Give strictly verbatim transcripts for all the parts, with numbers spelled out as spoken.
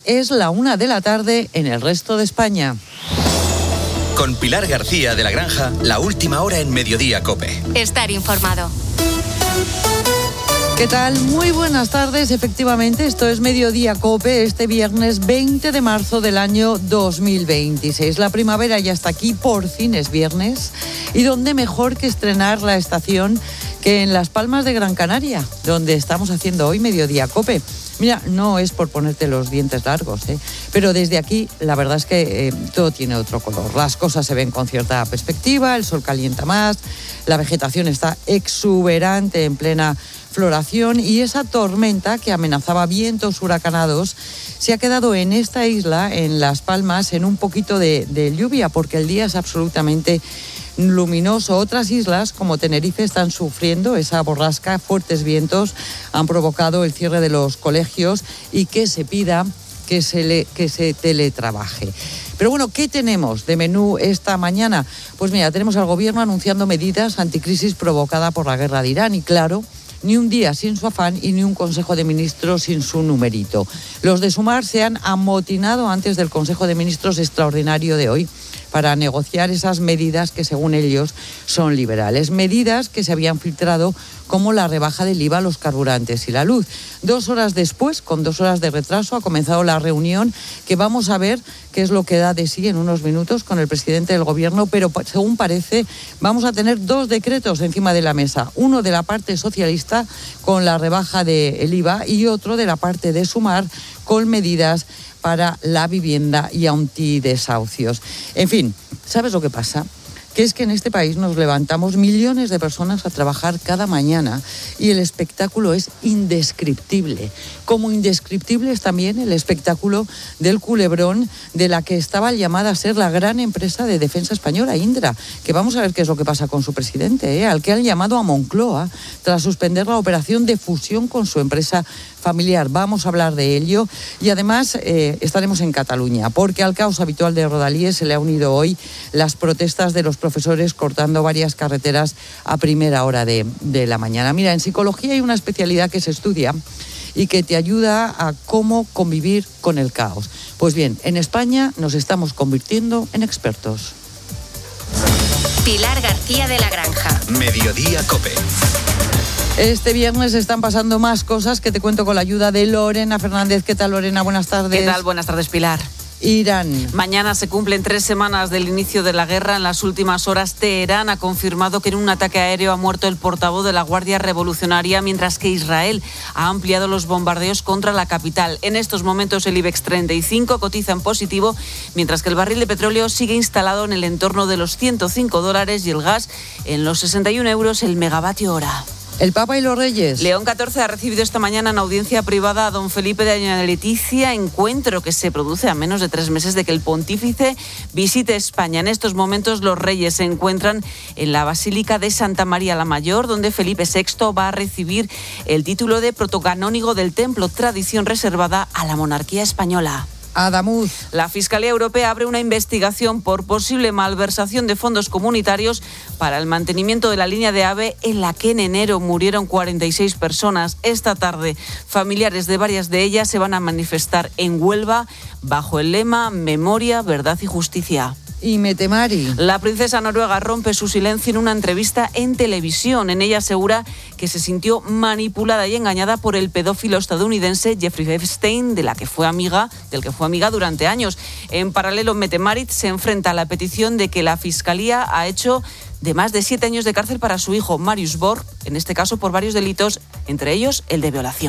Es la una de la tarde en el resto de España. Con Pilar García de la Granja, la última hora en Mediodía COPE. Estar informado. ¿Qué tal? Muy buenas tardes. Efectivamente, esto es Mediodía COPE, este viernes veinte de marzo del año dos mil veintiséis. La primavera ya está aquí, por fin es viernes. ¿Y dónde mejor que estrenar la estación que en Las Palmas de Gran Canaria, donde estamos haciendo hoy Mediodía COPE? Mira, no es por ponerte los dientes largos, ¿eh? Pero desde aquí la verdad es que eh, todo tiene otro color. Las cosas se ven con cierta perspectiva, el sol calienta más, la vegetación está exuberante en plena floración y esa tormenta que amenazaba vientos huracanados se ha quedado en esta isla, en Las Palmas, en un poquito de, de lluvia, porque el día es absolutamente luminoso. Otras islas, como Tenerife, están sufriendo esa borrasca. Fuertes vientos han provocado el cierre de los colegios y que se pida que se, le, que se teletrabaje. Pero bueno, ¿qué tenemos de menú esta mañana? Pues mira, tenemos al gobierno anunciando medidas anticrisis provocada por la guerra de Irán y, claro, ni un día sin su afán y ni un Consejo de Ministros sin su numerito. Los de Sumar se han amotinado antes del Consejo de Ministros extraordinario de hoy para negociar esas medidas que, según ellos, son liberales. Medidas que se habían filtrado como la rebaja del I V A a los carburantes y la luz. Dos horas después, con dos horas de retraso, ha comenzado la reunión que vamos a ver qué es lo que da de sí en unos minutos con el presidente del Gobierno, pero según parece vamos a tener dos decretos encima de la mesa. Uno de la parte socialista con la rebaja del I V A y otro de la parte de Sumar con medidas para la vivienda y antidesahucios. En fin, ¿sabes lo que pasa? Que es que en este país nos levantamos millones de personas a trabajar cada mañana y el espectáculo es indescriptible. Como indescriptible es también el espectáculo del culebrón de la que estaba llamada a ser la gran empresa de defensa española, Indra, que vamos a ver qué es lo que pasa con su presidente, ¿eh? Al que han llamado a Moncloa tras suspender la operación de fusión con su empresa familiar. Vamos a hablar de ello y además eh, estaremos en Cataluña, porque al caos habitual de Rodalies se le ha unido hoy las protestas de los profesores cortando varias carreteras a primera hora de, de la mañana. Mira, en psicología hay una especialidad que se estudia y que te ayuda a cómo convivir con el caos. Pues bien, en España nos estamos convirtiendo en expertos. Pilar García de la Granja. Mediodía COPE. Este viernes están pasando más cosas que te cuento con la ayuda de Lorena Fernández. ¿Qué tal, Lorena? Buenas tardes. ¿Qué tal? Buenas tardes, Pilar. Irán. Mañana se cumplen tres semanas del inicio de la guerra. En las últimas horas, Teherán ha confirmado que en un ataque aéreo ha muerto el portavoz de la Guardia Revolucionaria, mientras que Israel ha ampliado los bombardeos contra la capital. En estos momentos, el IBEX treinta y cinco cotiza en positivo, mientras que el barril de petróleo sigue instalado en el entorno de los ciento cinco dólares y el gas en los sesenta y un euros el megavatio hora. El Papa y los Reyes. León catorce ha recibido esta mañana en audiencia privada a don Felipe de Doña Leticia, encuentro que se produce a menos de tres meses de que el pontífice visite España. En estos momentos los reyes se encuentran en la Basílica de Santa María la Mayor, donde Felipe sexto va a recibir el título de protocanónigo del templo, tradición reservada a la monarquía española. Adamuz. La Fiscalía Europea abre una investigación por posible malversación de fondos comunitarios para el mantenimiento de la línea de AVE en la que en enero murieron cuarenta y seis personas. Esta tarde, familiares de varias de ellas se van a manifestar en Huelva bajo el lema Memoria, Verdad y Justicia. Y Metemari. La princesa noruega rompe su silencio en una entrevista en televisión. En ella asegura que se sintió manipulada y engañada por el pedófilo estadounidense Jeffrey Epstein, de la que fue amiga, del que fue amiga durante años. En paralelo, Metemari se enfrenta a la petición de que la Fiscalía ha hecho de más de siete años de cárcel para su hijo Marius Borg, en este caso por varios delitos, entre ellos el de violación.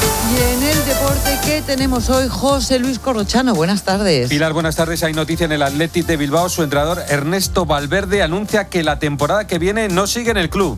Y en el deporte, ¿qué tenemos hoy? José Luis Corrochano, buenas tardes. Pilar, buenas tardes. Hay noticia en el Athletic de Bilbao. Su entrenador Ernesto Valverde anuncia que la temporada que viene no sigue en el club.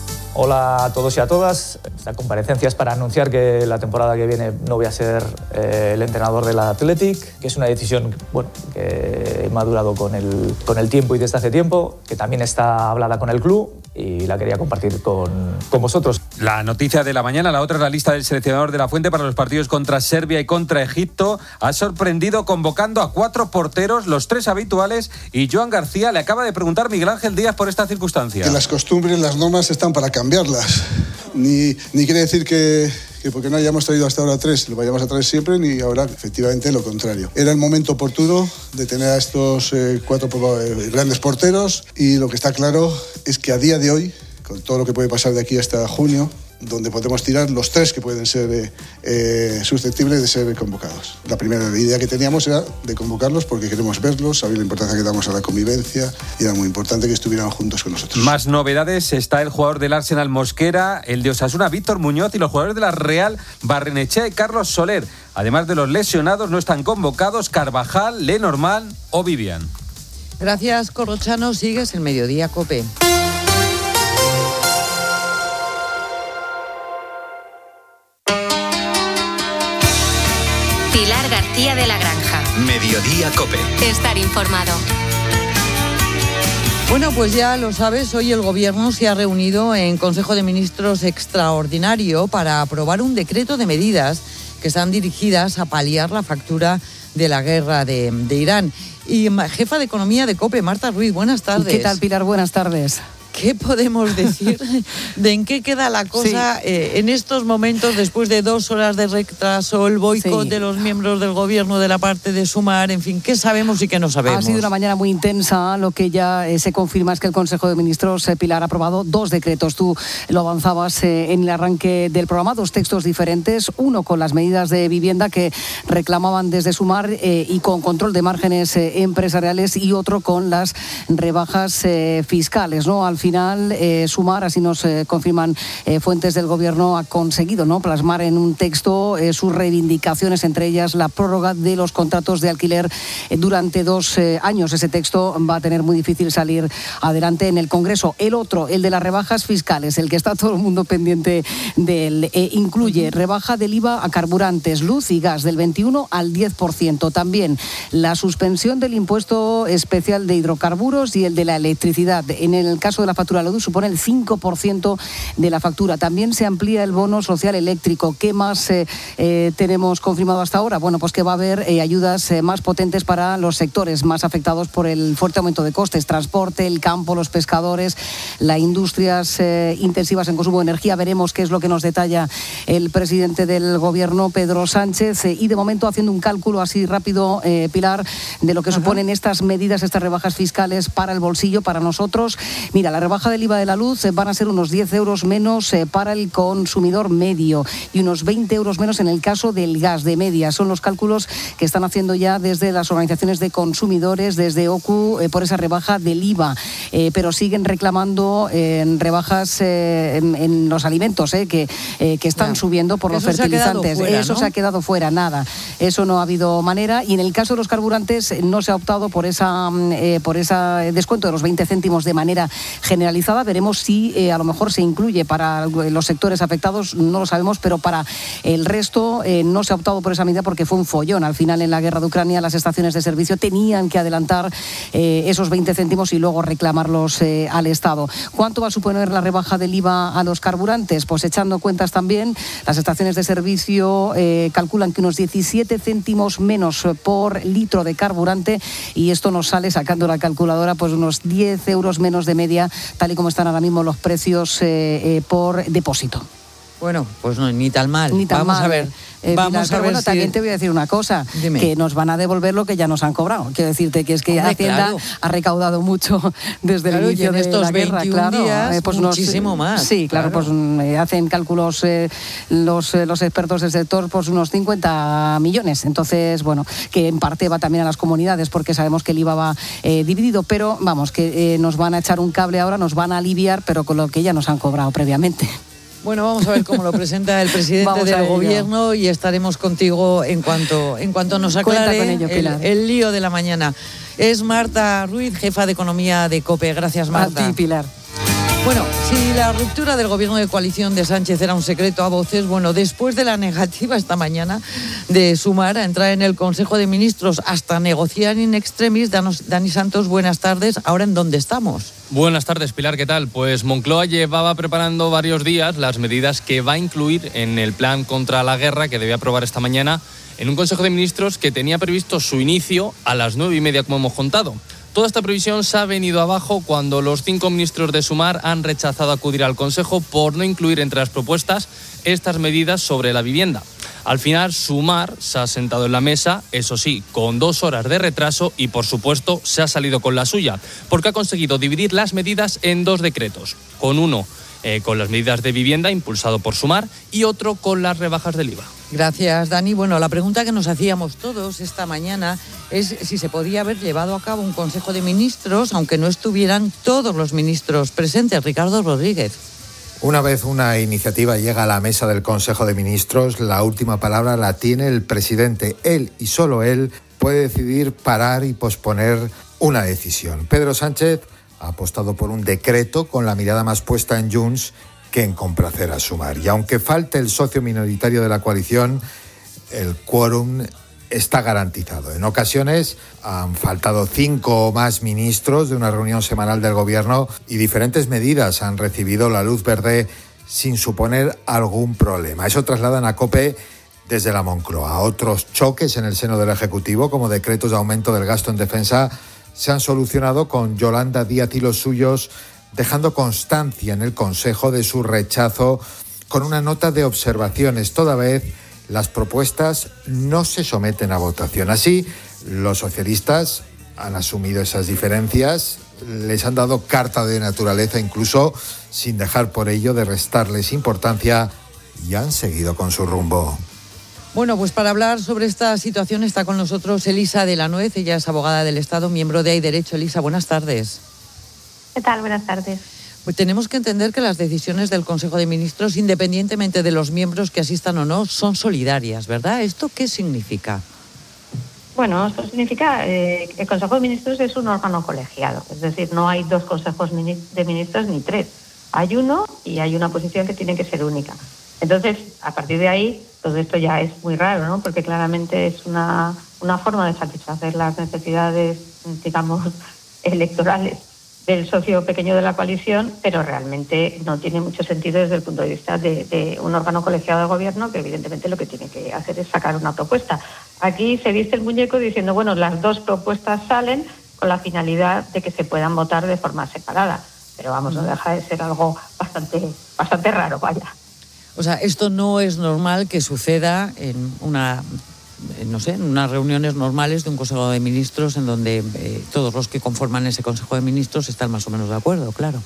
Hola a todos y a todas. Esta comparecencia es para anunciar que la temporada que viene no voy a ser eh, el entrenador del Athletic, que es una decisión bueno, que he madurado con el, con el tiempo y desde hace tiempo, que también está hablada con el club y la quería compartir con, con vosotros. La noticia de la mañana, la otra es la lista del seleccionador de la Fuente para los partidos contra Serbia y contra Egipto. Ha sorprendido convocando a cuatro porteros, los tres habituales, y Joan García le acaba de preguntar Miguel Ángel Díaz por esta circunstancia. Que las costumbres, las normas están para cambiarlas. Ni, ni quiere decir que, que porque no hayamos traído hasta ahora tres, lo vayamos a traer siempre, ni ahora efectivamente lo contrario. Era el momento oportuno de tener a estos eh, cuatro eh, grandes porteros, y lo que está claro es que a día de hoy, con todo lo que puede pasar de aquí hasta junio, donde podemos tirar los tres que pueden ser eh, eh, susceptibles de ser convocados. La primera idea que teníamos era de convocarlos porque queremos verlos, saber la importancia que damos a la convivencia, y era muy importante que estuvieran juntos con nosotros. Más novedades: está el jugador del Arsenal Mosquera, el de Osasuna Víctor Muñoz, y los jugadores de la Real Barrenechea y Carlos Soler. Además de los lesionados, no están convocados Carvajal, Lenormand o Vivian. Gracias, Corrochano. Sigues el Mediodía COPE. Pilar García de la Granja. Mediodía COPE. Estar informado. Bueno, pues ya lo sabes, hoy el Gobierno se ha reunido en Consejo de Ministros extraordinario para aprobar un decreto de medidas que están dirigidas a paliar la factura de la guerra de, de Irán. Y jefa de Economía de COPE, Marta Ruiz, buenas tardes. ¿Qué tal, Pilar? Buenas tardes. ¿Qué podemos decir de en qué queda la cosa sí. eh, en estos momentos, después de dos horas de retraso, el boicot sí. de los miembros del Gobierno de la parte de Sumar? En fin, ¿qué sabemos y qué no sabemos? Ha sido una mañana muy intensa. Lo que ya eh, se confirma es que el Consejo de Ministros, eh, Pilar, ha aprobado dos decretos. Tú lo avanzabas eh, en el arranque del programa, dos textos diferentes. Uno con las medidas de vivienda que reclamaban desde Sumar eh, y con control de márgenes eh, empresariales, y otro con las rebajas eh, fiscales, ¿no? Al final final eh, Sumar, así nos eh, confirman eh, fuentes del Gobierno, ha conseguido, ¿no?, plasmar en un texto eh, sus reivindicaciones, entre ellas la prórroga de los contratos de alquiler eh, durante dos eh, años. Ese texto va a tener muy difícil salir adelante en el Congreso. El otro, el de las rebajas fiscales, el que está todo el mundo pendiente de él, eh, incluye rebaja del I V A a carburantes, luz y gas del veintiuno al diez por ciento. También la suspensión del impuesto especial de hidrocarburos y el de la electricidad. En el caso de la factura de la luz supone el cinco por ciento de la factura. También se amplía el bono social eléctrico. ¿Qué más eh, eh, tenemos confirmado hasta ahora? Bueno, pues que va a haber eh, ayudas eh, más potentes para los sectores más afectados por el fuerte aumento de costes. Transporte, el campo, los pescadores, las industrias eh, intensivas en consumo de energía. Veremos qué es lo que nos detalla el presidente del Gobierno, Pedro Sánchez, eh, y de momento haciendo un cálculo así rápido, eh, Pilar, de lo que Ajá. suponen estas medidas, estas rebajas fiscales para el bolsillo, para nosotros. Mira, la rebaja del I V A de la luz eh, van a ser unos diez euros menos eh, para el consumidor medio y unos veinte euros menos en el caso del gas de media. Son los cálculos que están haciendo ya desde las organizaciones de consumidores, desde O C U, eh, por esa rebaja del I V A. Eh, pero siguen reclamando eh, rebajas eh, en, en los alimentos, eh, que, eh, que están ya. subiendo por los Eso fertilizantes. Se fuera, Eso ¿no? se ha quedado fuera, nada. Eso no ha habido manera. Y en el caso de los carburantes no se ha optado por esa eh, por ese descuento de los veinte céntimos de manera generalizada. Veremos si eh, a lo mejor se incluye para los sectores afectados, no lo sabemos, pero para el resto eh, no se ha optado por esa medida porque fue un follón. Al final, en la guerra de Ucrania, las estaciones de servicio tenían que adelantar eh, esos veinte céntimos y luego reclamarlos eh, al Estado. ¿Cuánto va a suponer la rebaja del I V A a los carburantes? Pues echando cuentas también, las estaciones de servicio eh, calculan que unos diecisiete céntimos menos por litro de carburante, y esto nos sale, sacando la calculadora, pues unos diez euros menos de media, tal y como están ahora mismo los precios eh, eh, por depósito. Bueno, pues no, ni tan mal. Ni tan Vamos mal. a ver. Eh, Vamos Pilar, a pero ver bueno, si... también te voy a decir una cosa, Dime. que nos van a devolver lo que ya nos han cobrado. Quiero decirte que es que Hombre, Hacienda claro. ha recaudado mucho desde claro, el inicio y en de estos la guerra, claro. días, Eh, pues muchísimo unos, más. Sí, claro, claro. pues eh, hacen cálculos eh, los, eh, los expertos del sector, pues unos cincuenta millones. Entonces, bueno, que en parte va también a las comunidades, porque sabemos que el I V A va eh, dividido, pero vamos, que eh, nos van a echar un cable ahora, nos van a aliviar, pero con lo que ya nos han cobrado previamente. Bueno, vamos a ver cómo lo presenta el presidente del Gobierno y estaremos contigo en cuanto, en cuanto nos aclare con ello, el, el lío de la mañana. Es Marta Ruiz, jefa de Economía de COPE. Gracias, Marta. A ti, Pilar. Bueno, si la ruptura del gobierno de coalición de Sánchez era un secreto a voces, bueno, después de la negativa esta mañana de Sumar a entrar en el Consejo de Ministros hasta negociar in extremis, Danos, Dani Santos, buenas tardes. ¿Ahora en dónde estamos? Buenas tardes, Pilar, ¿qué tal? Pues Moncloa llevaba preparando varios días las medidas que va a incluir en el plan contra la guerra que debe aprobar esta mañana en un Consejo de Ministros que tenía previsto su inicio a las nueve y media, como hemos contado. Toda esta previsión se ha venido abajo cuando los cinco ministros de Sumar han rechazado acudir al Consejo por no incluir entre las propuestas estas medidas sobre la vivienda. Al final, Sumar se ha sentado en la mesa, eso sí, con dos horas de retraso y, por supuesto, se ha salido con la suya, porque ha conseguido dividir las medidas en dos decretos, con uno eh, con las medidas de vivienda impulsado por Sumar y otro con las rebajas del I V A. Gracias, Dani. Bueno, la pregunta que nos hacíamos todos esta mañana es si se podía haber llevado a cabo un Consejo de Ministros, aunque no estuvieran todos los ministros presentes. Ricardo Rodríguez. Una vez una iniciativa llega a la mesa del Consejo de Ministros, la última palabra la tiene el presidente. Él y solo él puede decidir parar y posponer una decisión. Pedro Sánchez ha apostado por un decreto con la mirada más puesta en Junts que en complacer a Sumar. Y aunque falte el socio minoritario de la coalición, el quórum está garantizado. En ocasiones han faltado cinco o más ministros de una reunión semanal del Gobierno y diferentes medidas han recibido la luz verde sin suponer algún problema. Eso trasladan a COPE desde la Moncloa. Otros choques en el seno del Ejecutivo, como decretos de aumento del gasto en defensa, se han solucionado con Yolanda Díaz y los suyos, dejando constancia en el Consejo de su rechazo con una nota de observaciones. Toda vez las propuestas no se someten a votación. Así, los socialistas han asumido esas diferencias, les han dado carta de naturaleza, incluso sin dejar por ello de restarles importancia, y han seguido con su rumbo. Bueno, pues para hablar sobre esta situación está con nosotros Elisa de la Nuez. Ella es abogada del Estado, miembro de Hay Derecho. Elisa, buenas tardes. ¿Qué tal? Buenas tardes. Pues tenemos que entender que las decisiones del Consejo de Ministros, independientemente de los miembros que asistan o no, son solidarias, ¿verdad? ¿Esto qué significa? Bueno, esto significa eh, que el Consejo de Ministros es un órgano colegiado. Es decir, no hay dos consejos de ministros ni tres. Hay uno y hay una posición que tiene que ser única. Entonces, a partir de ahí, todo esto ya es muy raro, ¿no? Porque claramente es una, una forma de satisfacer las necesidades, digamos, electorales del socio pequeño de la coalición, pero realmente no tiene mucho sentido desde el punto de vista de, de un órgano colegiado de gobierno que evidentemente lo que tiene que hacer es sacar una propuesta. Aquí se viste el muñeco diciendo, bueno, las dos propuestas salen con la finalidad de que se puedan votar de forma separada, pero vamos, no deja de ser algo bastante, bastante raro, vaya. O sea, esto no es normal que suceda en una... no sé, en unas reuniones normales de un Consejo de Ministros en donde eh, todos los que conforman ese Consejo de Ministros están más o menos de acuerdo, claro.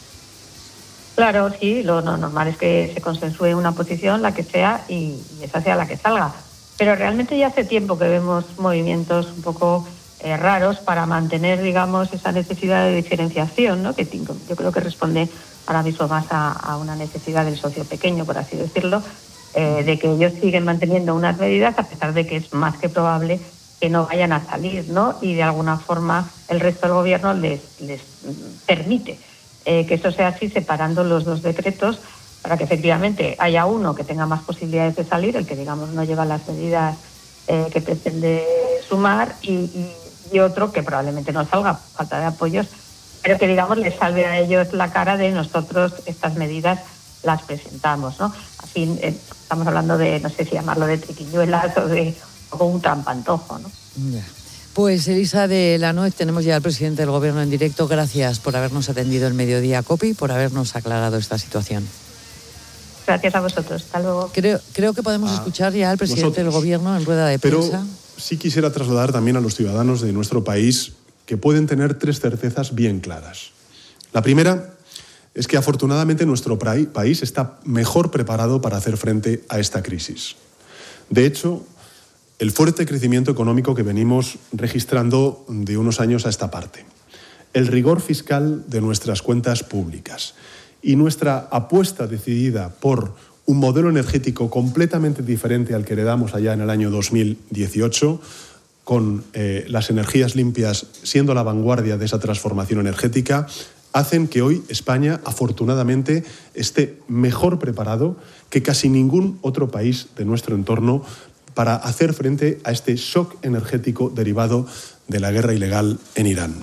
Claro, sí, lo normal es que se consensúe una posición, la que sea, y, y esa sea la que salga. Pero realmente ya hace tiempo que vemos movimientos un poco eh, raros para mantener, digamos, esa necesidad de diferenciación, ¿no? Que yo creo que responde ahora mismo más a, a una necesidad del socio pequeño, por así decirlo, Eh, de que ellos siguen manteniendo unas medidas a pesar de que es más que probable que no vayan a salir, ¿no? Y de alguna forma el resto del gobierno les, les permite eh, que eso sea así, separando los dos decretos para que efectivamente haya uno que tenga más posibilidades de salir, el que digamos no lleva las medidas eh, que pretende Sumar, y, y, y otro que probablemente no salga, falta de apoyos, pero que digamos les salve a ellos la cara de nosotros estas medidas las presentamos, ¿no? Así eh, estamos hablando de, no sé si llamarlo de triquiñuelas o de o un trampantojo, ¿no? Pues Elisa de la Nuez, tenemos ya al presidente del Gobierno en directo. Gracias por habernos atendido el mediodía, COPE, y por habernos aclarado esta situación. Gracias a vosotros. Hasta luego. Creo, creo que podemos ah, escuchar ya al presidente nosotros. del Gobierno en rueda de prensa. Pero sí quisiera trasladar también a los ciudadanos de nuestro país que pueden tener tres certezas bien claras. La primera es que afortunadamente nuestro país está mejor preparado para hacer frente a esta crisis. De hecho, el fuerte crecimiento económico que venimos registrando de unos años a esta parte, el rigor fiscal de nuestras cuentas públicas y nuestra apuesta decidida por un modelo energético completamente diferente al que heredamos allá en el año dos mil dieciocho, con eh, las energías limpias siendo la vanguardia de esa transformación energética, hacen que hoy España, afortunadamente, esté mejor preparado que casi ningún otro país de nuestro entorno para hacer frente a este shock energético derivado de la guerra ilegal en Irán.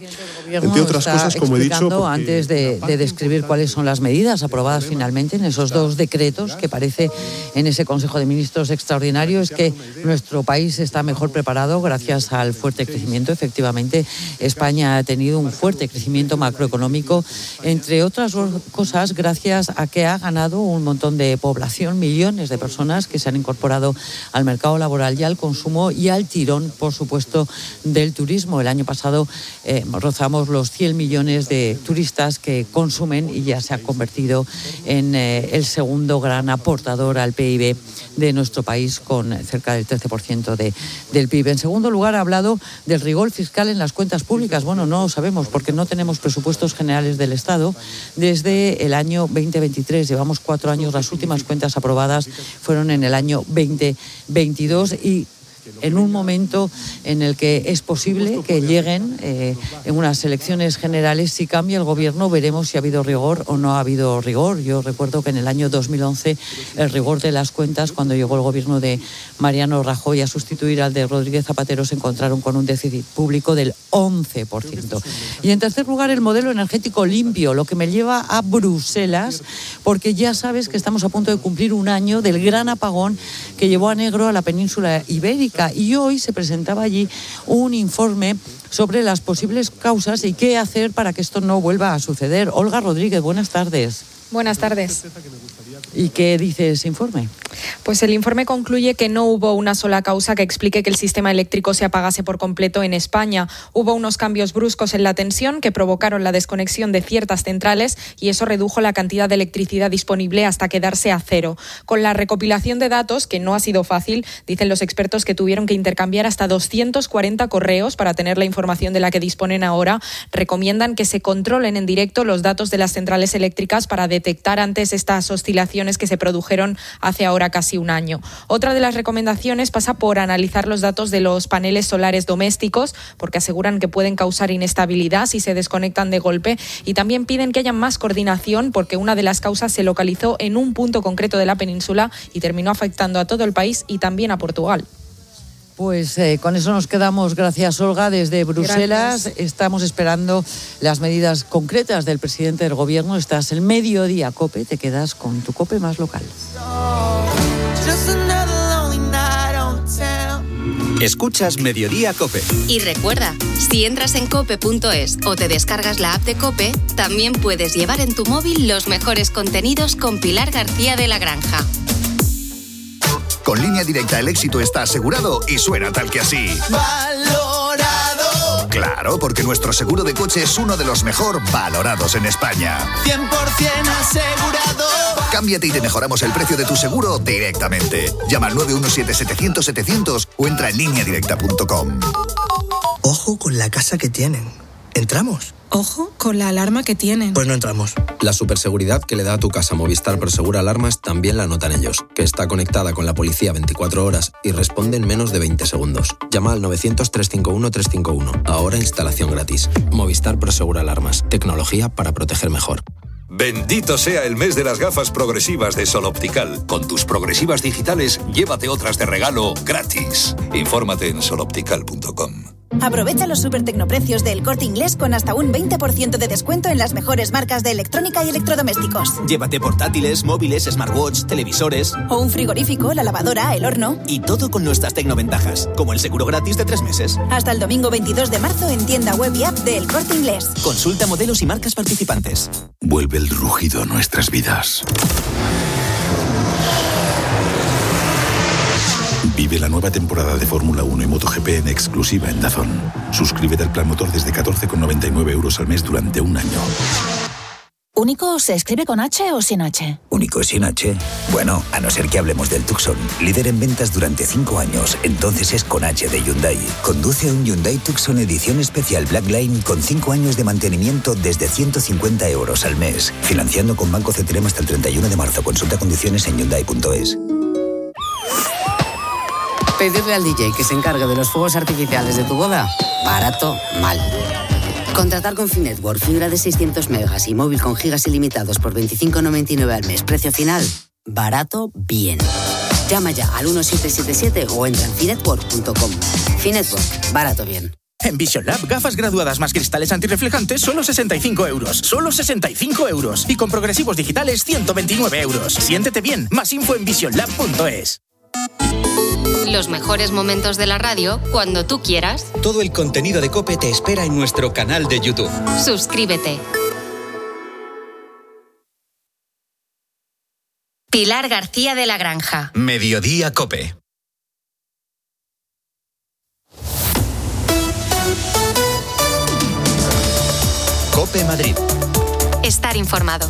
Entre otras cosas, como he dicho, porque... antes de, de describir cuáles son las medidas aprobadas finalmente en esos dos decretos que parece en ese Consejo de Ministros extraordinario, es que nuestro país está mejor preparado gracias al fuerte crecimiento. Efectivamente, España ha tenido un fuerte crecimiento macroeconómico, entre otras cosas, gracias a que ha ganado un montón de población, millones de personas que se han incorporado al mercado laboral y al consumo y al tirón, por supuesto, del turismo. El año pasado eh, rozamos los cien millones de turistas que consumen y ya se ha convertido en eh, el segundo gran aportador al P I B de nuestro país, con cerca del trece por ciento de, del P I B. En segundo lugar, ha hablado del rigor fiscal en las cuentas públicas. Bueno, no lo sabemos porque no tenemos presupuestos generales del Estado desde el año veinte veintitrés. Llevamos cuatro años, las últimas cuentas aprobadas fueron en el año veinte veintidós y en un momento en el que es posible que lleguen eh, en unas elecciones generales. Si cambia el gobierno, veremos si ha habido rigor o no ha habido rigor. Yo recuerdo que en el año dos mil once el rigor de las cuentas, cuando llegó el gobierno de Mariano Rajoy a sustituir al de Rodríguez Zapatero, se encontraron con un déficit público del once por ciento. Y en tercer lugar, el modelo energético limpio, lo que me lleva a Bruselas, porque ya sabes que estamos a punto de cumplir un año del gran apagón que llevó a negro a la península ibérica. Y hoy se presentaba allí un informe sobre las posibles causas y qué hacer para que esto no vuelva a suceder. Olga Rodríguez, buenas tardes. Buenas tardes. ¿Y qué dice ese informe? Pues el informe concluye que no hubo una sola causa que explique que el sistema eléctrico se apagase por completo en España. Hubo unos cambios bruscos en la tensión que provocaron la desconexión de ciertas centrales y eso redujo la cantidad de electricidad disponible hasta quedarse a cero. Con la recopilación de datos, que no ha sido fácil, dicen los expertos que tuvieron que intercambiar hasta doscientos cuarenta correos para tener la información de la que disponen ahora, recomiendan que se controlen en directo los datos de las centrales eléctricas para detectar antes estas oscilaciones que se produjeron hace ahora casi un año. Otra de las recomendaciones pasa por analizar los datos de los paneles solares domésticos, porque aseguran que pueden causar inestabilidad si se desconectan de golpe, y también piden que haya más coordinación porque una de las causas se localizó en un punto concreto de la península y terminó afectando a todo el país y también a Portugal. Pues eh, con eso nos quedamos. Gracias, Olga. Desde Bruselas Gracias. Estamos esperando las medidas concretas del presidente del gobierno. Estás el Mediodía COPE, te quedas con tu COPE más local. Escuchas Mediodía COPE. Y recuerda, si entras en cope punto es o te descargas la app de COPE, también puedes llevar en tu móvil los mejores contenidos con Pilar García de la Granja. Con Línea Directa el éxito está asegurado y suena tal que así. ¡Valorado! Claro, porque nuestro seguro de coche es uno de los mejor valorados en España. cien por ciento asegurado. Cámbiate y te mejoramos el precio de tu seguro directamente. Llama al nueve uno siete setecientos setecientos o entra en línea directa punto com. Ojo con la casa que tienen. ¿Entramos? Ojo con la alarma que tienen. Pues no entramos. La superseguridad que le da a tu casa Movistar Prosegura Alarmas también la notan ellos, que está conectada con la policía veinticuatro horas y responde en menos de veinte segundos. Llama al novecientos, trescientos cincuenta y uno, trescientos cincuenta y uno. Ahora instalación gratis. Movistar Prosegura Alarmas. Tecnología para proteger mejor. Bendito sea el mes de las gafas progresivas de Sol Optical. Con tus progresivas digitales, llévate otras de regalo gratis. Infórmate en sol optical punto com. Aprovecha los super tecnoprecios de El Corte Inglés con hasta un veinte por ciento de descuento en las mejores marcas de electrónica y electrodomésticos. Llévate portátiles, móviles, smartwatch, televisores. O un frigorífico, la lavadora, el horno. Y todo con nuestras tecnoventajas, como el seguro gratis de tres meses. Hasta el domingo veintidós de marzo en tienda web y app de El Corte Inglés. Consulta modelos y marcas participantes. Vuelve el rugido a nuestras vidas. Vive la nueva temporada de Fórmula uno y MotoGP en exclusiva en DAZN. Suscríbete al plan motor desde catorce con noventa y nueve euros al mes durante un año. ¿Único se escribe con H o sin H? Único sin H. Bueno, a no ser que hablemos del Tucson, líder en ventas durante cinco años, entonces es con H de Hyundai. Conduce un Hyundai Tucson edición especial Blackline con cinco años de mantenimiento desde ciento cincuenta euros al mes. Financiando con Banco C T R M hasta el treinta y uno de marzo. Consulta condiciones en hyundai punto es. Pedirle al D J que se encargue de los fuegos artificiales de tu boda, barato, mal. Contratar con Finetwork, fibra de seiscientos megas y móvil con gigas ilimitados por veinticinco noventa y nueve al mes. Precio final, barato, bien. Llama ya al uno siete siete siete o entra en finetwork punto com. Finetwork, barato, bien. En Vision Lab, gafas graduadas más cristales antirreflejantes, solo sesenta y cinco euros. Solo sesenta y cinco euros. Y con progresivos digitales, ciento veintinueve euros. Siéntete bien. Más info en vision lab punto es. Los mejores momentos de la radio cuando tú quieras. Todo el contenido de COPE te espera en nuestro canal de YouTube. Suscríbete. Pilar García de la Granja. Mediodía COPE. COPE Madrid. Estar informado.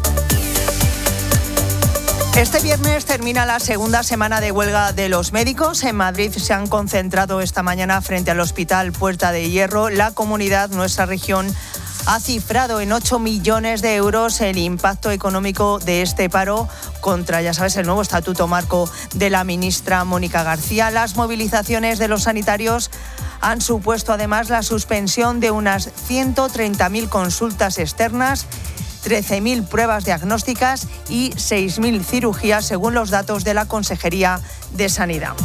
Este viernes termina la segunda semana de huelga de los médicos. En Madrid se han concentrado esta mañana frente al Hospital Puerta de Hierro. La comunidad, nuestra región, ha cifrado en ocho millones de euros el impacto económico de este paro contra, ya sabes, el nuevo estatuto marco de la ministra Mónica García. Las movilizaciones de los sanitarios han supuesto además la suspensión de unas ciento treinta mil consultas externas, trece mil pruebas diagnósticas y seis mil cirugías, según los datos de la Consejería de Sanidad.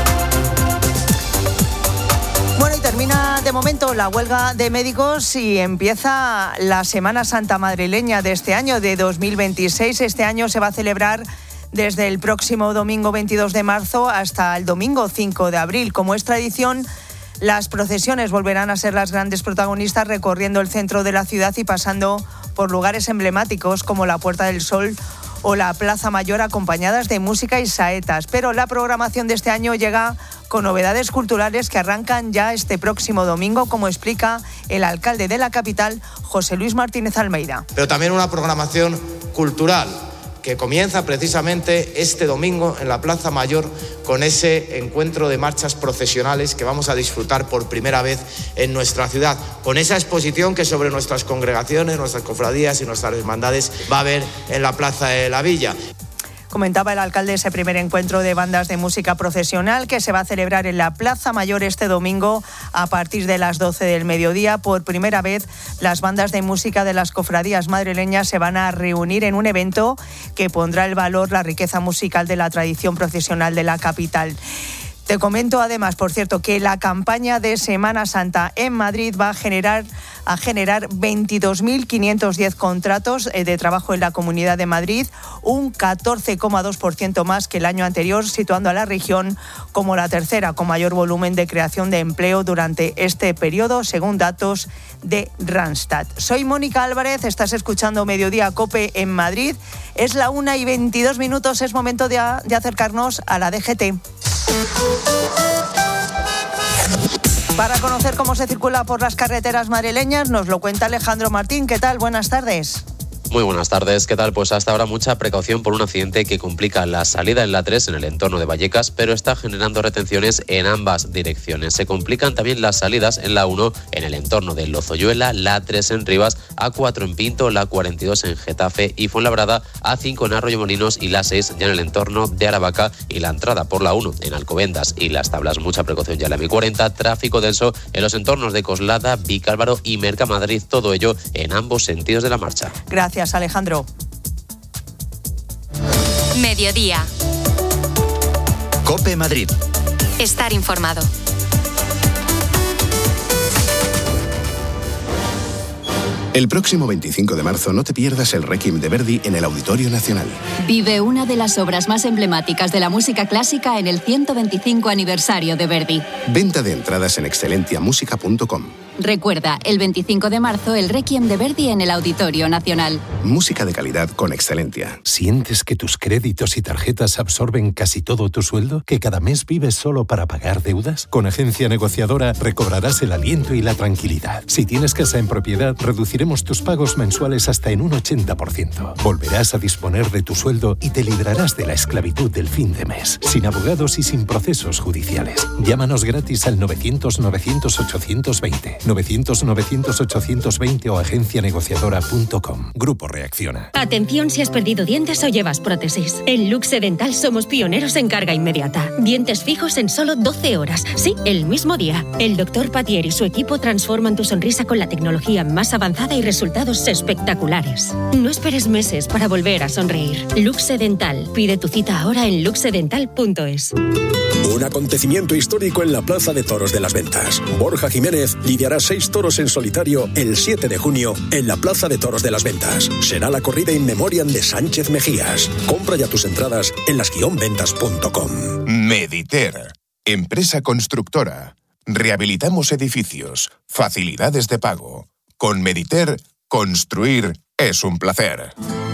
Bueno, y termina de momento la huelga de médicos y empieza la Semana Santa madrileña de este año, de dos mil veintiséis. Este año se va a celebrar desde el próximo domingo veintidós de marzo hasta el domingo cinco de abril. Como es tradición, las procesiones volverán a ser las grandes protagonistas, recorriendo el centro de la ciudad y pasando por lugares emblemáticos como la Puerta del Sol o la Plaza Mayor, acompañadas de música y saetas. Pero la programación de este año llega con novedades culturales que arrancan ya este próximo domingo, como explica el alcalde de la capital, José Luis Martínez Almeida. Pero también una programación cultural que comienza precisamente este domingo en la Plaza Mayor con ese encuentro de marchas procesionales que vamos a disfrutar por primera vez en nuestra ciudad, con esa exposición que sobre nuestras congregaciones, nuestras cofradías y nuestras hermandades va a haber en la Plaza de la Villa. Comentaba el alcalde ese primer encuentro de bandas de música procesional que se va a celebrar en la Plaza Mayor este domingo a partir de las doce del mediodía. Por primera vez, las bandas de música de las cofradías madrileñas se van a reunir en un evento que pondrá en valor la riqueza musical de la tradición procesional de la capital. Te comento además, por cierto, que la campaña de Semana Santa en Madrid va a generar, a generar veintidós mil quinientos diez contratos de trabajo en la Comunidad de Madrid, un catorce coma dos por ciento más que el año anterior, situando a la región como la tercera con mayor volumen de creación de empleo durante este periodo, según datos de Randstad. Soy Mónica Álvarez, estás escuchando Mediodía COPE en Madrid. Es la una y veintidós minutos, es momento de, de acercarnos a la D G T. Para conocer cómo se circula por las carreteras madrileñas, nos lo cuenta Alejandro Martín. ¿Qué tal? Buenas tardes. Muy buenas tardes, ¿qué tal? Pues hasta ahora mucha precaución por un accidente que complica la salida en la tres en el entorno de Vallecas, pero está generando retenciones en ambas direcciones. Se complican también las salidas en la uno en el entorno de Lozoyuela, la tres en Rivas, A cuatro en Pinto, la cuarenta y dos en Getafe y Fuenlabrada, A cinco en Arroyomolinos y la seis ya en el entorno de Aravaca y la entrada por la uno en Alcobendas y Las Tablas. Mucha precaución ya en la M cuarenta, tráfico denso en los entornos de Coslada, Vicálvaro y Mercamadrid, todo ello en ambos sentidos de la marcha. Gracias. Alejandro. Mediodía. COPE Madrid. Estar informado. El próximo veinticinco de marzo no te pierdas el Requiem de Verdi en el Auditorio Nacional. Vive una de las obras más emblemáticas de la música clásica en el ciento veinticinco aniversario de Verdi. Venta de entradas en excelentia música punto com. Recuerda, el veinticinco de marzo, el Requiem de Verdi en el Auditorio Nacional. Música de calidad con Excelentia. ¿Sientes que tus créditos y tarjetas absorben casi todo tu sueldo? ¿Que cada mes vives solo para pagar deudas? Con Agencia Negociadora recobrarás el aliento y la tranquilidad. Si tienes casa en propiedad, reducirás reduciremos tus pagos mensuales hasta en un ochenta por ciento. Volverás a disponer de tu sueldo y te librarás de la esclavitud del fin de mes, sin abogados y sin procesos judiciales. Llámanos gratis al novecientos novecientos ochocientos veinte, novecientos novecientos ochocientos veinte o agencia negociadora punto com. Grupo Reacciona. Atención si has perdido dientes o llevas prótesis. En Luxe Dental somos pioneros en carga inmediata. Dientes fijos en solo doce horas. Sí, el mismo día. El doctor Patier y su equipo transforman tu sonrisa con la tecnología más avanzada y resultados espectaculares. No esperes meses para volver a sonreír. Luxe Dental. Pide tu cita ahora en luxe dental punto es. Un acontecimiento histórico en la Plaza de Toros de las Ventas. Borja Jiménez lidiará seis toros en solitario el siete de junio en la Plaza de Toros de las Ventas. Será la corrida in memoriam de Sánchez Mejías. Compra ya tus entradas en las guion ventas punto com. Mediter, empresa constructora. Rehabilitamos edificios, facilidades de pago. Con Mediter, construir es un placer.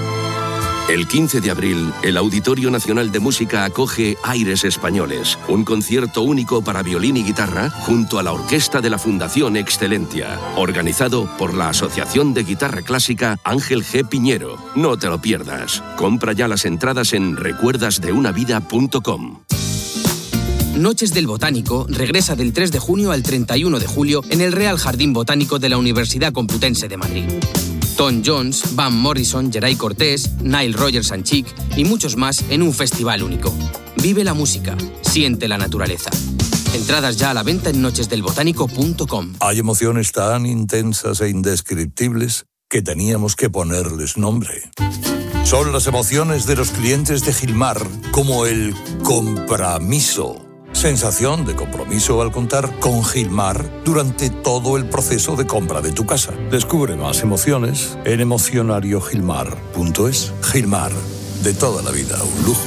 El quince de abril, el Auditorio Nacional de Música acoge Aires Españoles, un concierto único para violín y guitarra junto a la orquesta de la Fundación Excelentia, organizado por la Asociación de Guitarra Clásica Ángel G. Piñero. No te lo pierdas. Compra ya las entradas en recuerdas de una vida punto com. Noches del Botánico regresa del tres de junio al treinta y uno de julio en el Real Jardín Botánico de la Universidad Complutense de Madrid. Tom Jones, Van Morrison, Geray Cortés, Nile Rodgers and Chic y muchos más en un festival único. Vive la música, siente la naturaleza. Entradas ya a la venta en noches del botánico punto com. Hay emociones tan intensas e indescriptibles que teníamos que ponerles nombre. Son las emociones de los clientes de Gilmar, como el compromiso. Sensación de compromiso al contar con Gilmar durante todo el proceso de compra de tu casa. Descubre más emociones en emocionario gilmar punto es. Gilmar, de toda la vida, un lujo.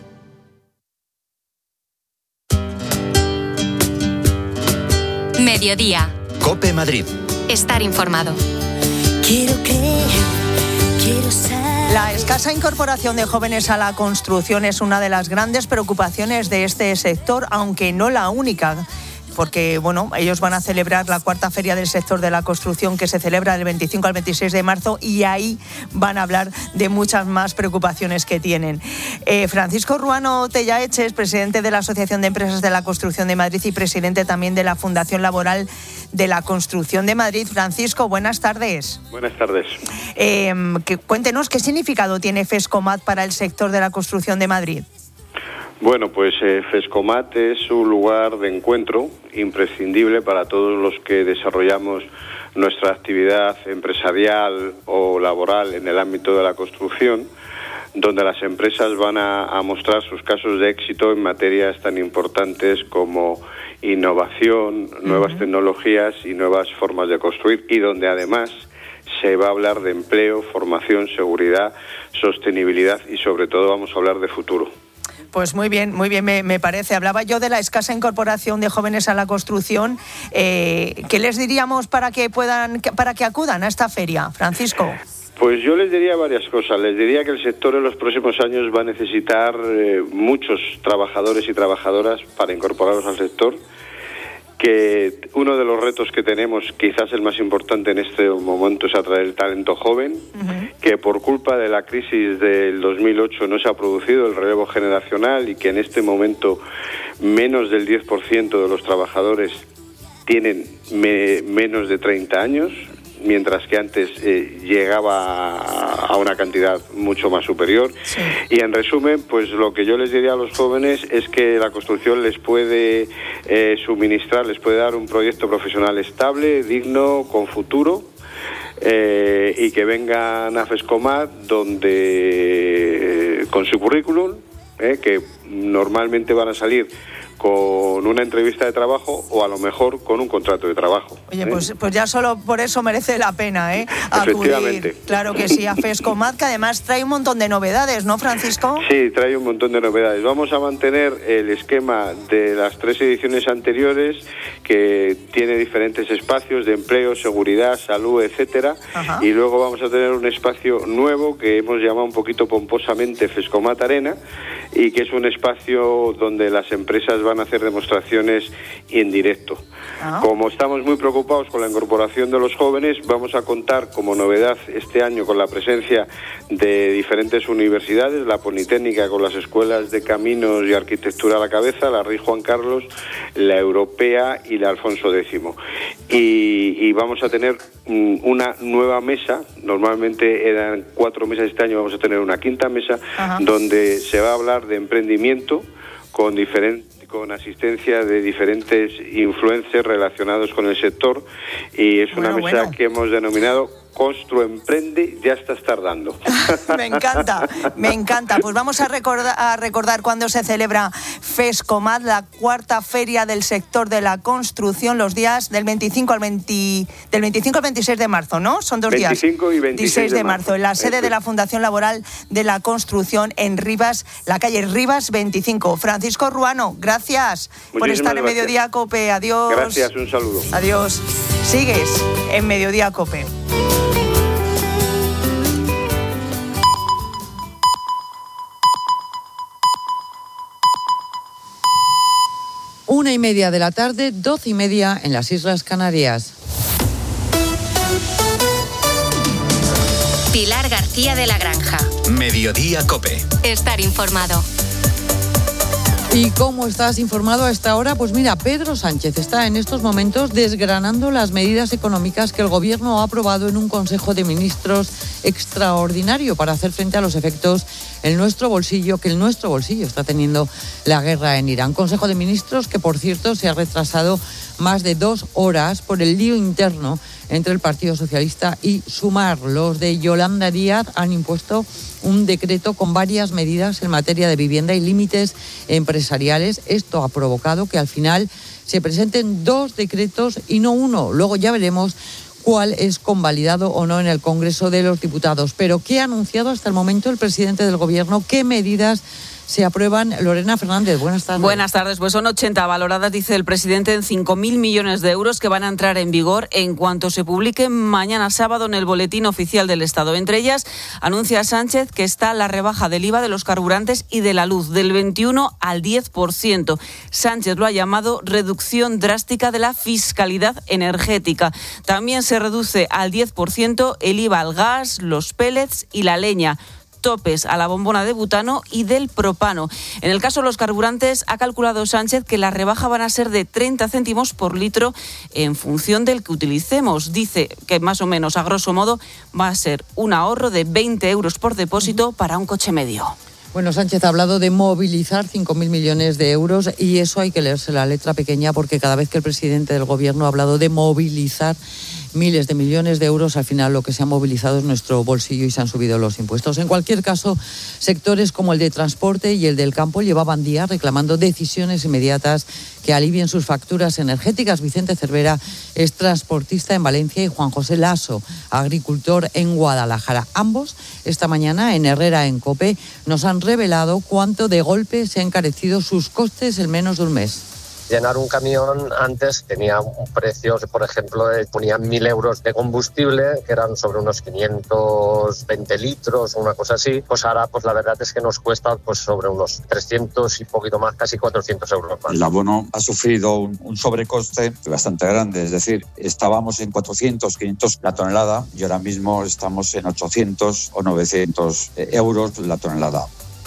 Mediodía. COPE Madrid. Estar informado. Quiero creer, quiero ser. La escasa incorporación de jóvenes a la construcción es una de las grandes preocupaciones de este sector, aunque no la única. Porque, bueno, ellos van a celebrar la cuarta feria del sector de la construcción que se celebra del veinticinco al veintiséis de marzo y ahí van a hablar de muchas más preocupaciones que tienen. Eh, Francisco Ruano Tellaeches, presidente de la Asociación de Empresas de la Construcción de Madrid y presidente también de la Fundación Laboral de la Construcción de Madrid. Francisco, buenas tardes. Buenas tardes. Eh, que, cuéntenos qué significado tiene FESCOMAT para el sector de la construcción de Madrid. Bueno, pues eh, FESCOMAT es un lugar de encuentro imprescindible para todos los que desarrollamos nuestra actividad empresarial o laboral en el ámbito de la construcción, donde las empresas van a, a mostrar sus casos de éxito en materias tan importantes como innovación, nuevas uh-huh. tecnologías y nuevas formas de construir, y donde además se va a hablar de empleo, formación, seguridad, sostenibilidad y sobre todo vamos a hablar de futuro. Pues muy bien, muy bien me, me parece. Hablaba yo de la escasa incorporación de jóvenes a la construcción. Eh, ¿Qué les diríamos para que puedan, para que acudan a esta feria, Francisco? Pues yo les diría varias cosas. Les diría que el sector en los próximos años va a necesitar eh, muchos trabajadores y trabajadoras para incorporarlos al sector, que uno de los retos que tenemos, quizás el más importante en este momento, es atraer el talento joven, uh-huh. que por culpa de la crisis del dos mil ocho no se ha producido el relevo generacional y que en este momento menos del diez por ciento de los trabajadores tienen me, menos de treinta años, mientras que antes eh, llegaba a una cantidad mucho más superior. Sí. Y en resumen, pues lo que yo les diría a los jóvenes es que la construcción les puede eh, suministrar, les puede dar un proyecto profesional estable, digno, con futuro, eh, y que vengan a FESCOMAT donde, eh, con su currículum, eh, que normalmente van a salir con una entrevista de trabajo o a lo mejor con un contrato de trabajo. Oye, ¿eh? pues, pues ya solo por eso merece la pena, ¿eh? Efectivamente. Acudir. Claro que sí, a FESCOMAT, que además trae un montón de novedades, ¿no, Francisco? Sí, trae un montón de novedades. Vamos a mantener el esquema de las tres ediciones anteriores, que tiene diferentes espacios de empleo, seguridad, salud, etcétera. Ajá. Y luego vamos a tener un espacio nuevo que hemos llamado un poquito pomposamente FESCOMAT Arena, y que es un espacio donde las empresas van a hacer demostraciones en directo. Ah. Como estamos muy preocupados con la incorporación de los jóvenes, vamos a contar como novedad este año con la presencia de diferentes universidades, la Politécnica con las escuelas de Caminos y Arquitectura a la cabeza, la Rey Juan Carlos, la Europea y la Alfonso X. Y, y vamos a tener um, una nueva mesa, normalmente eran cuatro mesas este año, vamos a tener una quinta mesa, Ajá. donde se va a hablar de emprendimiento con diferentes con asistencia de diferentes influencers relacionados con el sector, y es una bueno, mesa bueno. que hemos denominado Constru Emprende, ya estás tardando. Me encanta, me encanta. Pues vamos a recordar, a recordar cuándo se celebra FESCOMAD, la cuarta feria del sector de la construcción, los días del veinticinco al veinte, del veinticinco al veintiséis de marzo, ¿no? Son dos días. veinticinco y veintiséis de marzo, en la sede Eso. de la Fundación Laboral de la Construcción en Rivas, la calle Rivas veinticinco. Francisco Ruano, gracias Muchísimas por estar en gracias. Mediodía COPE. Adiós. Gracias, un saludo. Adiós. Sigues en Mediodía COPE. Una y media de la tarde, doce y media en las Islas Canarias. Pilar García de la Granja. Mediodía COPE. Estar informado. ¿Y cómo estás informado a esta hora? Pues mira, Pedro Sánchez está en estos momentos desgranando las medidas económicas que el Gobierno ha aprobado en un Consejo de Ministros extraordinario para hacer frente a los efectos en nuestro bolsillo, que el nuestro bolsillo está teniendo la guerra en Irán. Consejo de Ministros que, por cierto, se ha retrasado más de dos horas por el lío interno entre el Partido Socialista y Sumar. Los de Yolanda Díaz han impuesto un decreto con varias medidas en materia de vivienda y límites empresariales. Esto ha provocado que al final se presenten dos decretos y no uno. Luego ya veremos cuál es convalidado o no en el Congreso de los Diputados. Pero ¿qué ha anunciado hasta el momento el presidente del Gobierno? ¿Qué medidas se aprueban? Lorena Fernández, buenas tardes. Buenas tardes, pues son ochenta valoradas, dice el presidente, en cinco mil millones de euros que van a entrar en vigor en cuanto se publique mañana sábado en el Boletín Oficial del Estado. Entre ellas, anuncia Sánchez que está la rebaja del I V A de los carburantes y de la luz del veintiuno al diez por ciento. Sánchez lo ha llamado reducción drástica de la fiscalidad energética. También se reduce al diez por ciento el I V A al gas, los pellets y la leña. Topes a la bombona de butano y del propano. En el caso de los carburantes, ha calculado Sánchez que la rebaja van a ser de treinta céntimos por litro en función del que utilicemos. Dice que más o menos, a grosso modo, va a ser un ahorro de veinte euros por depósito para un coche medio. Bueno, Sánchez ha hablado de movilizar cinco mil millones de euros y eso hay que leerse la letra pequeña porque cada vez que el presidente del Gobierno ha hablado de movilizar miles de millones de euros, al final lo que se ha movilizado es nuestro bolsillo y se han subido los impuestos. En cualquier caso, sectores como el de transporte y el del campo llevaban días reclamando decisiones inmediatas que alivien sus facturas energéticas. Vicente Cervera es transportista en Valencia y Juan José Lasso, agricultor en Guadalajara. Ambos, esta mañana en Herrera en COPE, nos han revelado cuánto de golpe se han encarecido sus costes en menos de un mes. Llenar un camión antes tenía un precio, por ejemplo, ponían mil euros de combustible, que eran sobre unos quinientos veinte litros o una cosa así. Pues ahora, pues la verdad es que nos cuesta pues sobre unos trescientos y poquito más, casi cuatrocientos euros más. El abono ha sufrido un, un sobrecoste bastante grande, es decir, estábamos en cuatrocientos, quinientos la tonelada y ahora mismo estamos en ochocientos o novecientos euros la tonelada.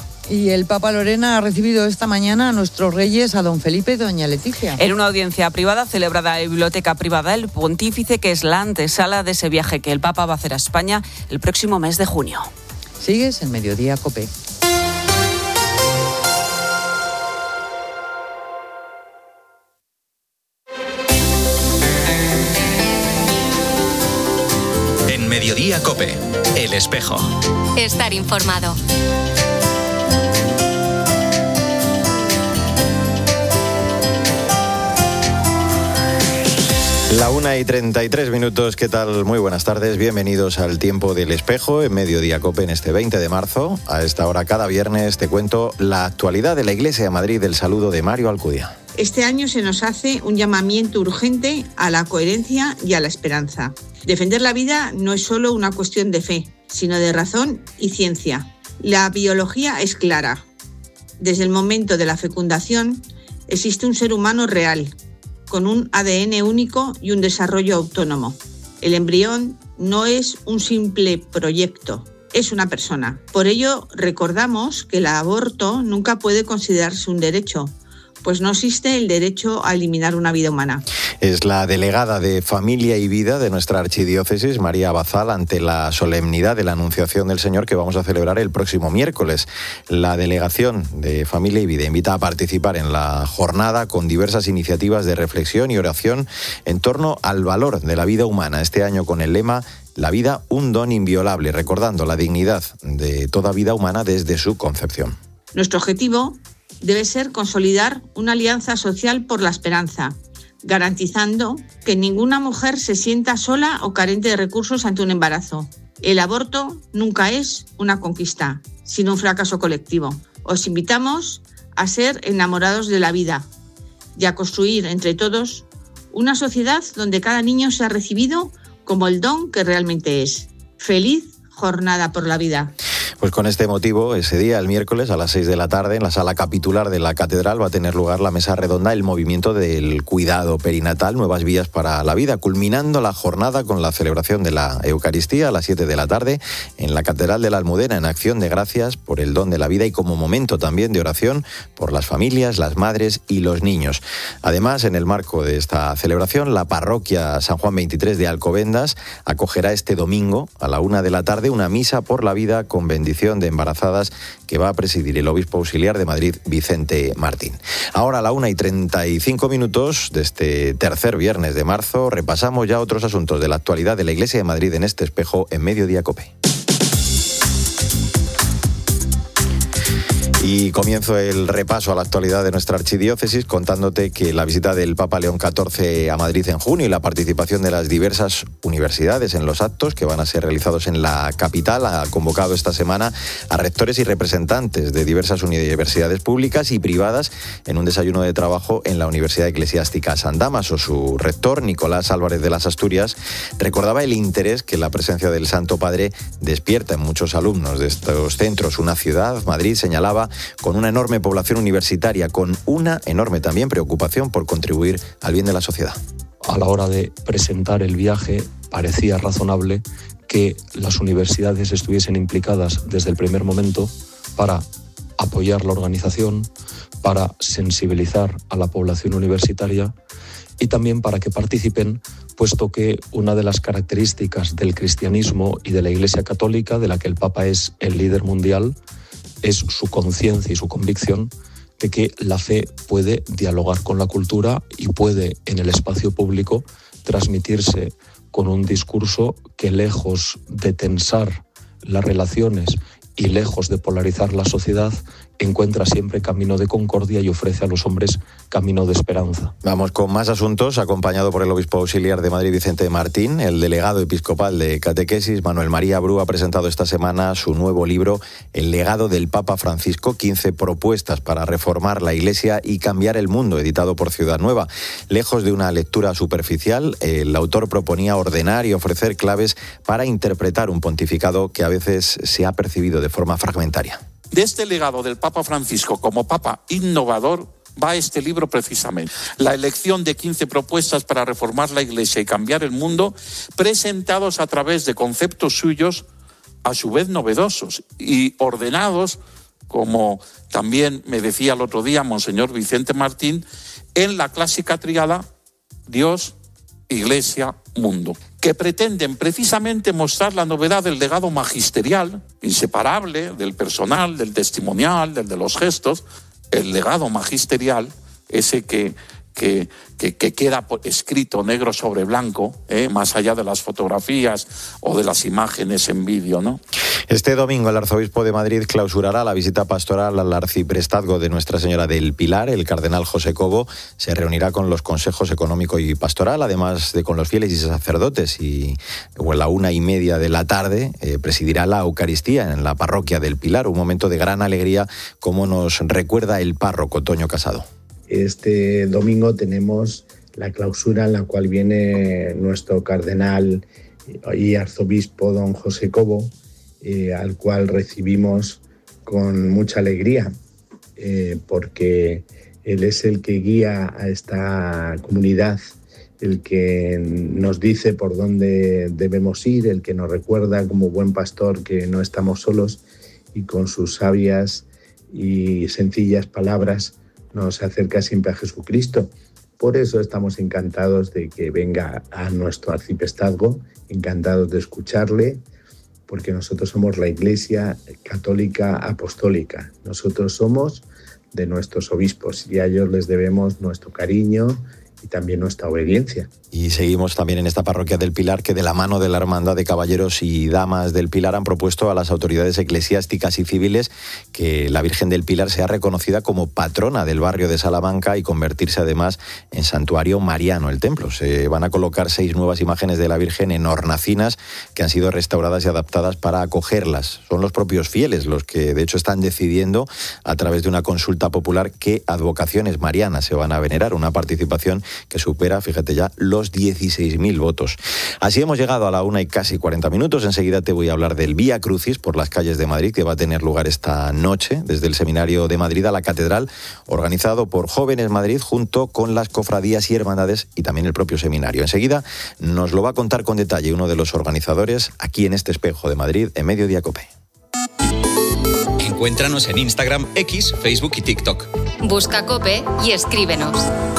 Y el Papa Lorena ha recibido esta mañana a nuestros reyes, a don Felipe y doña Leticia. En una audiencia privada celebrada en la Biblioteca Privada El Pontífice, que es la antesala de ese viaje que el Papa va a hacer a España el próximo mes de junio. Sigues en Mediodía COPE. En Mediodía COPE, El Espejo. Estar informado. La una y treinta y tres minutos, ¿qué tal? Muy buenas tardes, bienvenidos al Tiempo del Espejo en Mediodía COPE en este veinte de marzo. A esta hora cada viernes te cuento la actualidad de la Iglesia de Madrid, el saludo de Mario Alcudia. Este año se nos hace un llamamiento urgente a la coherencia y a la esperanza. Defender la vida no es solo una cuestión de fe, sino de razón y ciencia. La biología es clara. desde el momento de la fecundación, existe un ser humano real, con un A D N único y un desarrollo autónomo. El embrión no es un simple proyecto, es una persona. Por ello, recordamos que el aborto nunca puede considerarse un derecho, pues no existe el derecho a eliminar una vida humana. Es la delegada de Familia y Vida de nuestra archidiócesis, María Abazal, ante la solemnidad de la Anunciación del Señor que vamos a celebrar el próximo miércoles. La delegación de Familia y Vida invita a participar en la jornada con diversas iniciativas de reflexión y oración en torno al valor de la vida humana. Este año con el lema La vida, un don inviolable, recordando la dignidad de toda vida humana desde su concepción. Nuestro objetivo debe ser consolidar una alianza social por la esperanza, garantizando que ninguna mujer se sienta sola o carente de recursos ante un embarazo. El aborto nunca es una conquista, sino un fracaso colectivo. Os invitamos a ser enamorados de la vida y a construir entre todos una sociedad donde cada niño sea recibido como el don que realmente es. ¡Feliz jornada por la vida! Pues con este motivo, ese día, el miércoles, a las seis de la tarde, en la sala capitular de la Catedral, va a tener lugar la mesa redonda El movimiento del cuidado perinatal, nuevas vías para la vida, culminando la jornada con la celebración de la Eucaristía a las siete de la tarde en la Catedral de la Almudena, en acción de gracias por el don de la vida y como momento también de oración por las familias, las madres y los niños. Además, en el marco de esta celebración, la parroquia San Juan veintitrés de Alcobendas acogerá este domingo a la una de la tarde una misa por la vida con bendición de embarazadas que va a presidir el obispo auxiliar de Madrid, Vicente Martín. Ahora a la una y treinta y cinco minutos de este tercer viernes de marzo repasamos ya otros asuntos de la actualidad de la Iglesia de Madrid en este espejo en Mediodía COPE. Y comienzo el repaso a la actualidad de nuestra archidiócesis contándote que la visita del Papa León catorce a Madrid en junio y la participación de las diversas universidades en los actos que van a ser realizados en la capital ha convocado esta semana a rectores y representantes de diversas universidades públicas y privadas en un desayuno de trabajo en la Universidad Eclesiástica San Dámaso. Su rector, Nicolás Álvarez de las Asturias, recordaba el interés que la presencia del Santo Padre despierta en muchos alumnos de estos centros. Una ciudad, Madrid, señalaba, con una enorme población universitaria, con una enorme también preocupación por contribuir al bien de la sociedad. A la hora de presentar el viaje, parecía razonable que las universidades estuviesen implicadas desde el primer momento para apoyar la organización, para sensibilizar a la población universitaria y también para que participen, puesto que una de las características del cristianismo y de la Iglesia Católica, de la que el Papa es el líder mundial, es su conciencia y su convicción de que la fe puede dialogar con la cultura y puede en el espacio público transmitirse con un discurso que, lejos de tensar las relaciones y lejos de polarizar la sociedad, encuentra siempre camino de concordia y ofrece a los hombres camino de esperanza. Vamos con más asuntos, acompañado por el obispo auxiliar de Madrid, Vicente Martín. El delegado episcopal de catequesis, Manuel María Bru, ha presentado esta semana su nuevo libro, El legado del Papa Francisco, quince propuestas para reformar la Iglesia y cambiar el mundo, editado por Ciudad Nueva. Lejos de una lectura superficial, el autor proponía ordenar y ofrecer claves para interpretar un pontificado que a veces se ha percibido de forma fragmentaria. De este legado del Papa Francisco como Papa innovador va este libro precisamente. La elección de quince propuestas para reformar la Iglesia y cambiar el mundo, presentados a través de conceptos suyos, a su vez novedosos y ordenados, como también me decía el otro día Monseñor Vicente Martín, en la clásica tríada Dios, Iglesia, Mundo, que pretenden precisamente mostrar la novedad del legado magisterial, inseparable del personal, del testimonial, del de los gestos, el legado magisterial, ese que, que, que, que queda escrito negro sobre blanco, ¿eh? más allá de las fotografías o de las imágenes en vídeo, ¿no? Este domingo el arzobispo de Madrid clausurará la visita pastoral al arciprestazgo de Nuestra Señora del Pilar. El cardenal José Cobo se reunirá con los consejos económico y pastoral, además de con los fieles y sacerdotes, y a la una y media de la tarde eh, presidirá la Eucaristía en la parroquia del Pilar, un momento de gran alegría, como nos recuerda el párroco Toño Casado. Este domingo tenemos la clausura en la cual viene nuestro cardenal y arzobispo don José Cobo, Eh, al cual recibimos con mucha alegría. eh, porque Él es el que guía a esta comunidad, el que nos dice por dónde debemos ir, el que nos recuerda como buen pastor que no estamos solos, y con sus sabias y sencillas palabras nos acerca siempre a Jesucristo. Por eso estamos encantados de que venga a nuestro arciprestazgo, encantados de escucharle, porque nosotros somos la Iglesia Católica Apostólica. Nosotros somos de nuestros obispos y a ellos les debemos nuestro cariño y también nuestra obediencia. Y seguimos también en esta parroquia del Pilar, que de la mano de la Hermandad de Caballeros y Damas del Pilar han propuesto a las autoridades eclesiásticas y civiles que la Virgen del Pilar sea reconocida como patrona del barrio de Salamanca y convertirse además en santuario mariano el templo. Se van a colocar seis nuevas imágenes de la Virgen en hornacinas que han sido restauradas y adaptadas para acogerlas. Son los propios fieles los que de hecho están decidiendo a través de una consulta popular qué advocaciones marianas se van a venerar, una participación que supera, fíjate ya, los dieciséis mil votos. Así hemos llegado a la una y casi cuarenta minutos. Enseguida te voy a hablar del Vía Crucis por las calles de Madrid, que va a tener lugar esta noche desde el Seminario de Madrid a la Catedral, organizado por Jóvenes Madrid junto con las cofradías y hermandades y también el propio seminario. Enseguida nos lo va a contar con detalle uno de los organizadores aquí en este Espejo de Madrid en Mediodía COPE. Encuéntranos en Instagram, X, Facebook y TikTok. Busca COPE y escríbenos.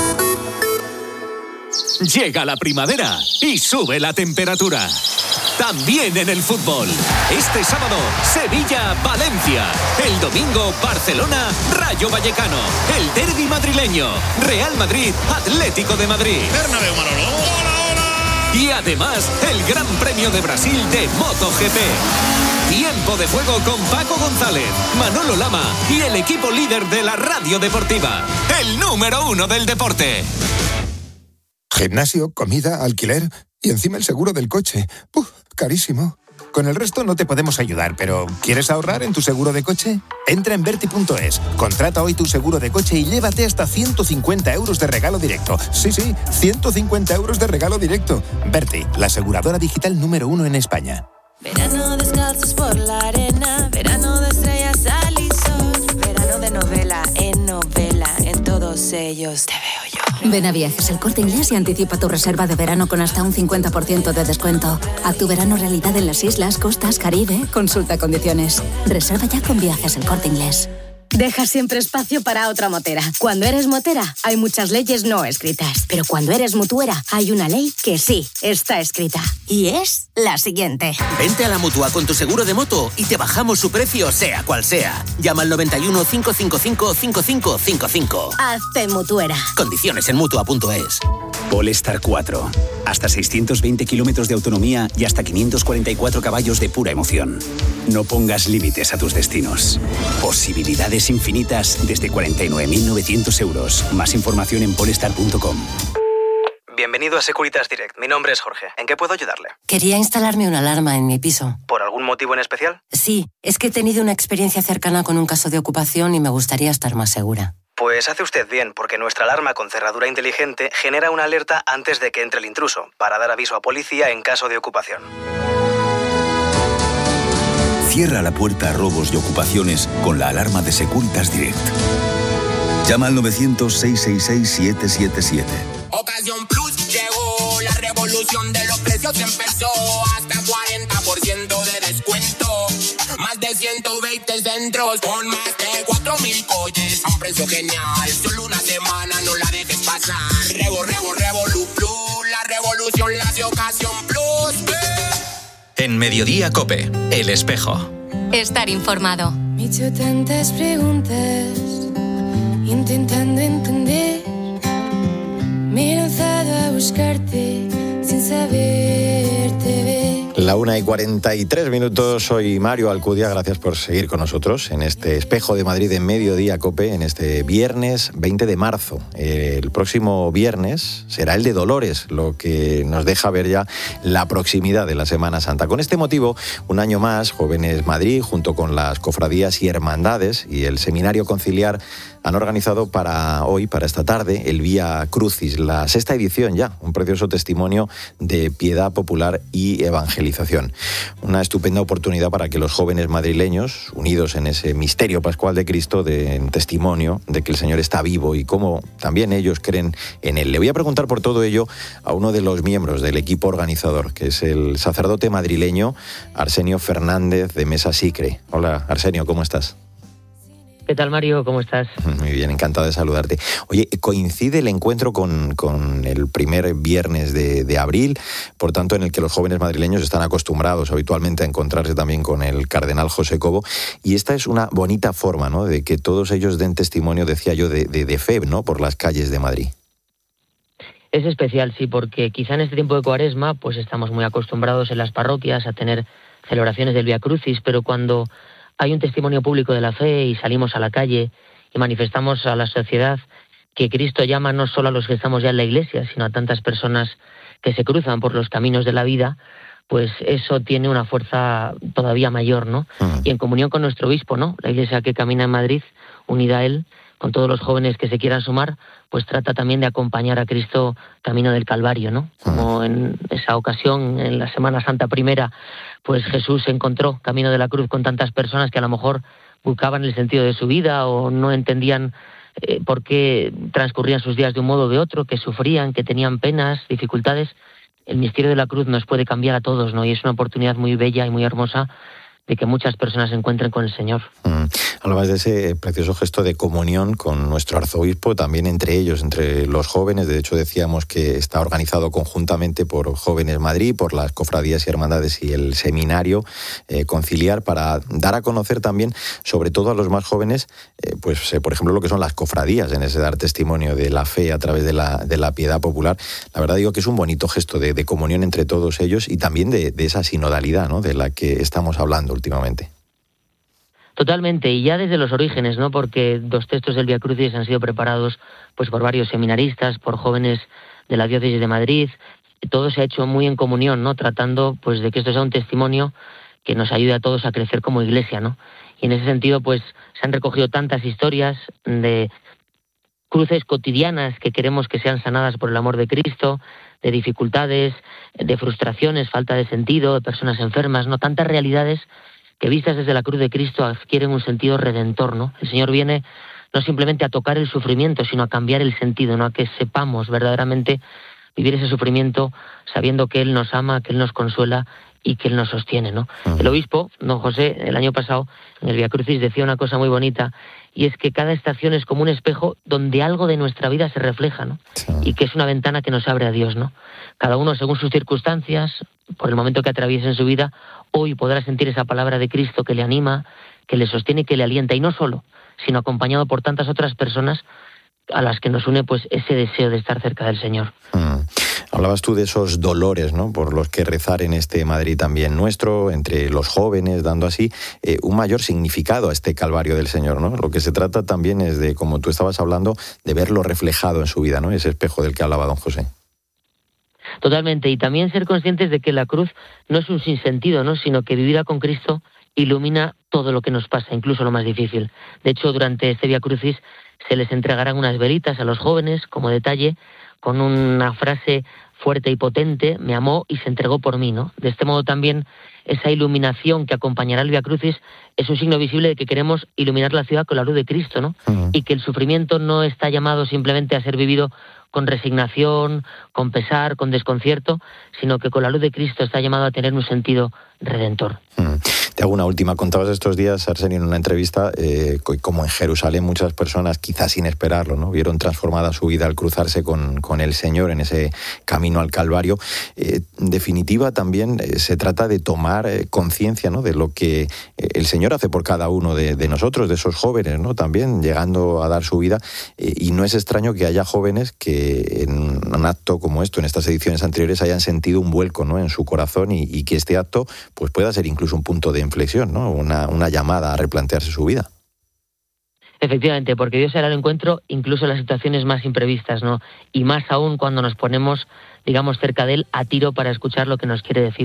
Llega la primavera y sube la temperatura. También en el fútbol. Este sábado, Sevilla-Valencia. El domingo, Barcelona-Rayo Vallecano. El derbi madrileño. Real Madrid-Atlético de Madrid. Bernabéu, Manolo. ¡Hola, hola! Y además, el Gran Premio de Brasil de MotoGP. Tiempo de juego con Paco González, Manolo Lama y el equipo líder de la radio deportiva. El número uno del deporte. Gimnasio, comida, alquiler y encima el seguro del coche. ¡Uf! Carísimo. Con el resto no te podemos ayudar, pero ¿quieres ahorrar en tu seguro de coche? Entra en Berti punto es, contrata hoy tu seguro de coche y llévate hasta ciento cincuenta euros de regalo directo. Sí, sí, ciento cincuenta euros de regalo directo. Berti, la aseguradora digital número uno en España. Verano descalzos por la arena, verano de estrellas, sal y sol, verano de novela en novela, en todos ellos te veo yo. Ven a Viajes El Corte Inglés y anticipa tu reserva de verano con hasta un cincuenta por ciento de descuento. Haz tu verano realidad en las islas, costas, Caribe. Consulta condiciones. Reserva ya con Viajes El Corte Inglés. Deja siempre espacio para otra motera. Cuando eres motera, hay muchas leyes no escritas. Pero cuando eres mutuera, hay una ley que sí está escrita. Y es la siguiente. Vente a la Mutua con tu seguro de moto y te bajamos su precio, sea cual sea. Llama al noventa y uno, cinco cinco cinco, cinco cinco cinco cinco. Hazte mutuera. Condiciones en Mutua punto es. Polestar cuatro. Hasta seiscientos veinte kilómetros de autonomía y hasta quinientos cuarenta y cuatro caballos de pura emoción. No pongas límites a tus destinos. Posibilidades infinitas desde cuarenta y nueve mil novecientos euros. Más información en polestar punto com. Bienvenido a Securitas Direct. Mi nombre es Jorge. ¿En qué puedo ayudarle? Quería instalarme una alarma en mi piso. ¿Por algún motivo en especial? Sí, es que he tenido una experiencia cercana con un caso de ocupación y me gustaría estar más segura. Pues hace usted bien, porque nuestra alarma con cerradura inteligente genera una alerta antes de que entre el intruso, para dar aviso a policía en caso de ocupación. Cierra la puerta a robos y ocupaciones con la alarma de Securitas Direct. Llama al novecientos, seiscientos sesenta y seis, siete siete siete. Ocasión Plus llegó, la revolución de los precios empezó. Hasta cuarenta por ciento de descuento. Más de ciento veinte centros con más de cuatro mil coches a un precio genial. Solo una semana, no la dejes pasar. Revo, revo, Revolu Plus, la revolución la hace Ocasión Plus. En Mediodía COPE, El Espejo. Estar informado. Me he hecho tantas preguntas, intentando entender. Me he lanzado a buscarte sin saberte ver. La una y cuarenta y tres minutos, soy Mario Alcudia, gracias por seguir con nosotros en este Espejo de Madrid en Mediodía COPE, en este viernes veinte de marzo. El próximo viernes será el de Dolores, lo que nos deja ver ya la proximidad de la Semana Santa. Con este motivo, un año más, Jóvenes Madrid, junto con las cofradías y hermandades y el Seminario Conciliar han organizado para hoy, para esta tarde, el Vía Crucis, la sexta edición ya, un precioso testimonio de piedad popular y evangelización. Una estupenda oportunidad para que los jóvenes madrileños, unidos en ese misterio pascual de Cristo, den testimonio de que el Señor está vivo y cómo también ellos creen en Él. Le voy a preguntar por todo ello a uno de los miembros del equipo organizador, que es el sacerdote madrileño Arsenio Fernández de Mesa Sicre. Hola, Arsenio, ¿cómo estás? ¿Qué tal, Mario? ¿Cómo estás? Muy bien, encantado de saludarte. Oye, coincide el encuentro con, con el primer viernes de, de abril, por tanto, en el que los jóvenes madrileños están acostumbrados habitualmente a encontrarse también con el cardenal José Cobo, y esta es una bonita forma, ¿no?, de que todos ellos den testimonio, decía yo, de, de, de fe, ¿no?, por las calles de Madrid. Es especial, sí, porque quizá en este tiempo de Cuaresma pues estamos muy acostumbrados en las parroquias a tener celebraciones del Vía Crucis, pero cuando hay un testimonio público de la fe y salimos a la calle y manifestamos a la sociedad que Cristo llama no solo a los que estamos ya en la iglesia, sino a tantas personas que se cruzan por los caminos de la vida, pues eso tiene una fuerza todavía mayor, ¿no? Uh-huh. Y en comunión con nuestro obispo, ¿no?, la iglesia que camina en Madrid, unida a él, con todos los jóvenes que se quieran sumar, pues trata también de acompañar a Cristo camino del Calvario, ¿no? Como en esa ocasión, en la Semana Santa primera, pues Jesús se encontró camino de la cruz con tantas personas que a lo mejor buscaban el sentido de su vida o no entendían eh, por qué transcurrían sus días de un modo o de otro, que sufrían, que tenían penas, dificultades. El misterio de la cruz nos puede cambiar a todos, ¿no? Y es una oportunidad muy bella y muy hermosa de que muchas personas se encuentren con el Señor. Mm. Hablabas de ese precioso gesto de comunión con nuestro arzobispo, también entre ellos, entre los jóvenes. De hecho, decíamos que está organizado conjuntamente por Jóvenes Madrid, por las cofradías y hermandades y el seminario eh, conciliar, para dar a conocer también, sobre todo a los más jóvenes, eh, pues eh, por ejemplo, lo que son las cofradías, en ese dar testimonio de la fe a través de la, de la piedad popular. La verdad digo que es un bonito gesto de, de comunión entre todos ellos y también de, de esa sinodalidad, ¿no?, de la que estamos hablando últimamente. Totalmente, y ya desde los orígenes, ¿no?, porque los textos del Vía Crucis han sido preparados pues por varios seminaristas, por jóvenes de la diócesis de Madrid. Todo se ha hecho muy en comunión, ¿no?, tratando pues de que esto sea un testimonio que nos ayude a todos a crecer como iglesia, ¿no? Y en ese sentido pues se han recogido tantas historias de cruces cotidianas que queremos que sean sanadas por el amor de Cristo, de dificultades, de frustraciones, falta de sentido, de personas enfermas, ¿no? Tantas realidades que vistas desde la cruz de Cristo adquieren un sentido redentor, ¿no? El Señor viene no simplemente a tocar el sufrimiento, sino a cambiar el sentido, ¿no?, a que sepamos verdaderamente vivir ese sufrimiento sabiendo que Él nos ama, que Él nos consuela y que Él nos sostiene, ¿no? Uh-huh. El obispo, don José, el año pasado, en el Vía Crucis, decía una cosa muy bonita, y es que cada estación es como un espejo donde algo de nuestra vida se refleja, ¿no? Sí. Y que es una ventana que nos abre a Dios, ¿no? Cada uno, según sus circunstancias, por el momento que atraviese en su vida, hoy podrá sentir esa palabra de Cristo que le anima, que le sostiene y que le alienta, y no solo, sino acompañado por tantas otras personas a las que nos une pues ese deseo de estar cerca del Señor. Mm. Hablabas tú de esos dolores, ¿no?, por los que rezar en este Madrid también nuestro, entre los jóvenes, dando así eh, un mayor significado a este Calvario del Señor, ¿no? Lo que se trata también es de, como tú estabas hablando, de verlo reflejado en su vida, ¿no?, ese espejo del que hablaba don José. Totalmente, y también ser conscientes de que la cruz no es un sinsentido, ¿no?, sino que vivirá con Cristo ilumina todo lo que nos pasa, incluso lo más difícil. De hecho, durante este Vía Crucis se les entregarán unas velitas a los jóvenes como detalle, con una frase fuerte y potente: me amó y se entregó por mí, ¿no? De este modo también esa iluminación que acompañará el Vía Crucis es un signo visible de que queremos iluminar la ciudad con la luz de Cristo, ¿no? Uh-huh. Y que el sufrimiento no está llamado simplemente a ser vivido con resignación, con pesar, con desconcierto, sino que con la luz de Cristo está llamado a tener un sentido redentor. Uh-huh. Te hago una última. Contabas estos días, Arsenio, en una entrevista, eh, como en Jerusalén muchas personas, quizás sin esperarlo, ¿no?, vieron transformada su vida al cruzarse con, con el Señor en ese camino al Calvario. Eh, en definitiva, también eh, se trata de tomar eh, conciencia, ¿no?, de lo que eh, el Señor hace por cada uno de, de nosotros, de esos jóvenes, ¿no?, también llegando a dar su vida. Eh, y no es extraño que haya jóvenes que en un acto como esto, en estas ediciones anteriores, hayan sentido un vuelco, ¿no?, en su corazón y, y que este acto pues pueda ser incluso un punto de inflexión, ¿no?, una, una llamada a replantearse su vida. Efectivamente, porque Dios hará el encuentro incluso en las situaciones más imprevistas, ¿no? Y más aún cuando nos ponemos, digamos, cerca de Él a tiro para escuchar lo que nos quiere decir.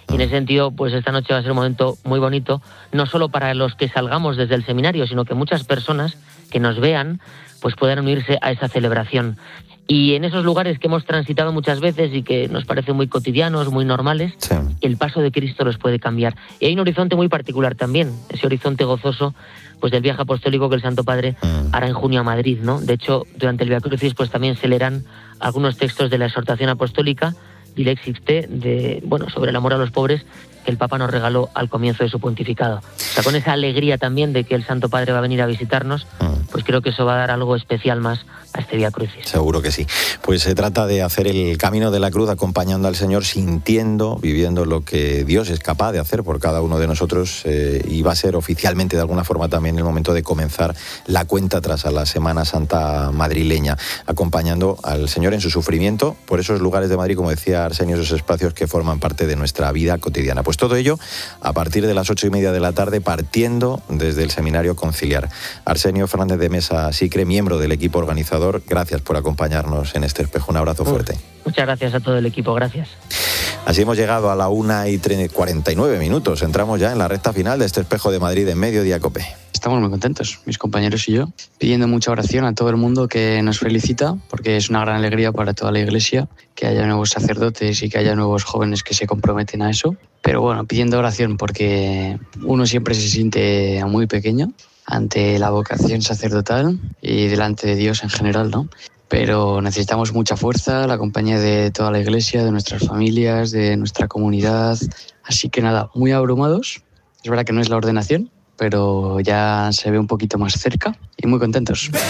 Y en ese sentido, pues esta noche va a ser un momento muy bonito, no solo para los que salgamos desde el seminario, sino que muchas personas que nos vean pues puedan unirse a esa celebración. Y en esos lugares que hemos transitado muchas veces y que nos parecen muy cotidianos, muy normales, sí, el paso de Cristo los puede cambiar. Y hay un horizonte muy particular también, ese horizonte gozoso pues del viaje apostólico que el Santo Padre hará en junio a Madrid, ¿no? De hecho, durante el Via Crucis pues también se leerán algunos textos de la exhortación apostólica, Dilex Ipse, de, bueno, sobre el amor a los pobres, que el Papa nos regaló al comienzo de su pontificado. O sea, con esa alegría también de que el Santo Padre va a venir a visitarnos, pues creo que eso va a dar algo especial más a este Via Crucis. Seguro que sí. Pues se trata de hacer el camino de la cruz acompañando al Señor, sintiendo, viviendo lo que Dios es capaz de hacer por cada uno de nosotros, eh, y va a ser oficialmente de alguna forma también el momento de comenzar la cuenta atrás a la Semana Santa madrileña, acompañando al Señor en su sufrimiento por esos lugares de Madrid, como decía Arsenio, esos espacios que forman parte de nuestra vida cotidiana. Pues todo ello a partir de las ocho y media de la tarde, partiendo desde el Seminario Conciliar. Arsenio Fernández de Mesa Sicre, miembro del equipo organizador, gracias por acompañarnos en este espejo. Un abrazo fuerte. Muchas gracias a todo el equipo, gracias. Así hemos llegado a la una y cuarenta y nueve minutos. Entramos ya en la recta final de este espejo de Madrid en Mediodía Cope. Estamos muy contentos, mis compañeros y yo, pidiendo mucha oración a todo el mundo que nos felicita, porque es una gran alegría para toda la Iglesia que haya nuevos sacerdotes y que haya nuevos jóvenes que se comprometen a eso. Pero bueno, pidiendo oración porque uno siempre se siente muy pequeño ante la vocación sacerdotal y delante de Dios en general, ¿no? Pero necesitamos mucha fuerza, la compañía de toda la Iglesia, de nuestras familias, de nuestra comunidad. Así que nada, muy abrumados. Es verdad que no es la ordenación, pero ya se ve un poquito más cerca y muy contentos. Ven,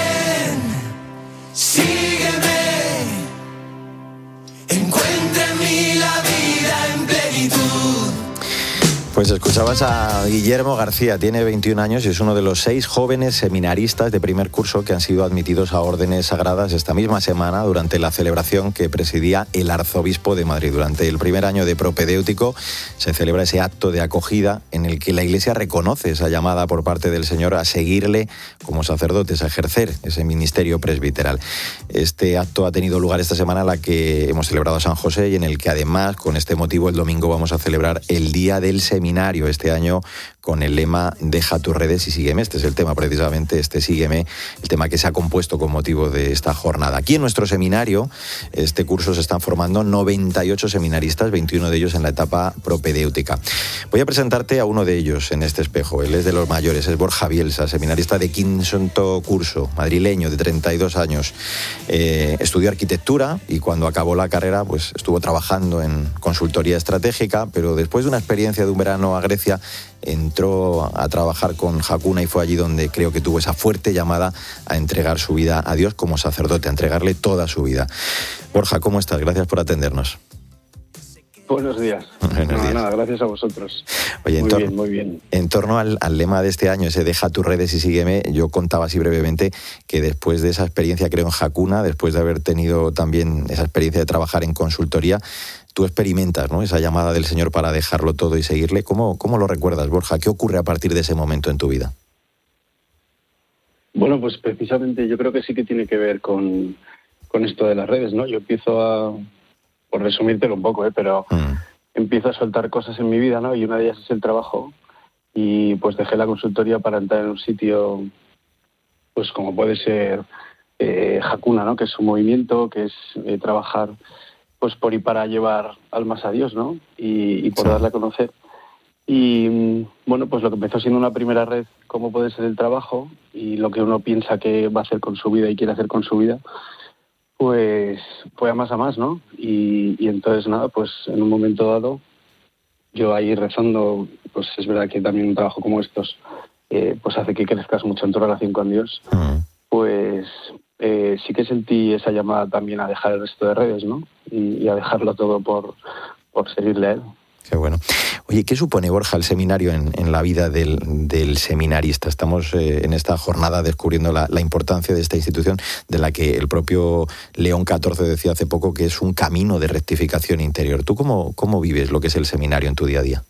sígueme, encuentra en mí la vida en plenitud. Pues escuchabas a Guillermo García, tiene veintiún años y es uno de los seis jóvenes seminaristas de primer curso que han sido admitidos a órdenes sagradas esta misma semana durante la celebración que presidía el arzobispo de Madrid. Durante el primer año de propedéutico se celebra ese acto de acogida en el que la Iglesia reconoce esa llamada por parte del Señor a seguirle como sacerdotes, a ejercer ese ministerio presbiteral. Este acto ha tenido lugar esta semana, la que hemos celebrado a San José, y en el que además, con este motivo, el domingo vamos a celebrar el Día del Seminario. Este año con el lema Deja tus redes y sígueme. Este es el tema precisamente, este sígueme, el tema que se ha compuesto con motivo de esta jornada. Aquí en nuestro seminario, este curso se están formando noventa y ocho seminaristas, veintiuno de ellos en la etapa propedéutica. Voy a presentarte a uno de ellos en este espejo. Él es de los mayores, es Borja Bielsa, seminarista de quinto curso, madrileño, de treinta y dos años. Eh, estudió arquitectura y cuando acabó la carrera pues estuvo trabajando en consultoría estratégica, pero después de una experiencia de un verano a Grecia, entró a trabajar con Hakuna y fue allí donde creo que tuvo esa fuerte llamada a entregar su vida a Dios como sacerdote, a entregarle toda su vida. Borja, ¿cómo estás? Gracias por atendernos. Buenos días. Buenos nada, días. Nada, gracias a vosotros. Oye, en muy torno, bien, muy bien. En torno al, al lema de este año, ese deja tus redes y sígueme, yo contaba así brevemente que después de esa experiencia, creo, en Hakuna, después de haber tenido también esa experiencia de trabajar en consultoría, tú experimentas, ¿no?, esa llamada del Señor para dejarlo todo y seguirle. ¿Cómo, cómo lo recuerdas, Borja? ¿Qué ocurre a partir de ese momento en tu vida? Bueno, pues precisamente yo creo que sí que tiene que ver con, con esto de las redes, ¿no? Yo empiezo a, por resumírtelo un poco, ¿eh? pero mm. empiezo a soltar cosas en mi vida, ¿no? Y una de ellas es el trabajo. Y pues dejé la consultoría para entrar en un sitio, pues como puede ser eh, Hakuna, ¿no? Que es un movimiento, que es eh, trabajar pues por y para llevar almas a Dios, ¿no? Y, y por sí. darle a conocer. Y bueno, pues lo que empezó siendo una primera red, cómo puede ser el trabajo y lo que uno piensa que va a hacer con su vida y quiere hacer con su vida, pues fue a más a más, ¿no? Y, y entonces nada, pues en un momento dado, yo ahí rezando, pues es verdad que también un trabajo como estos, eh, pues hace que crezcas mucho en tu relación con Dios, uh-huh. pues eh, sí que sentí esa llamada también a dejar el resto de redes, ¿no? Y, y a dejarlo todo por, por seguirle a él. Qué bueno. Oye, ¿qué supone, Borja, el seminario en, en la vida del, del seminarista? Estamos eh, en esta jornada descubriendo la, la importancia de esta institución, de la que el propio León catorce decía hace poco que es un camino de rectificación interior. ¿Tú cómo, cómo vives lo que es el seminario en tu día a día?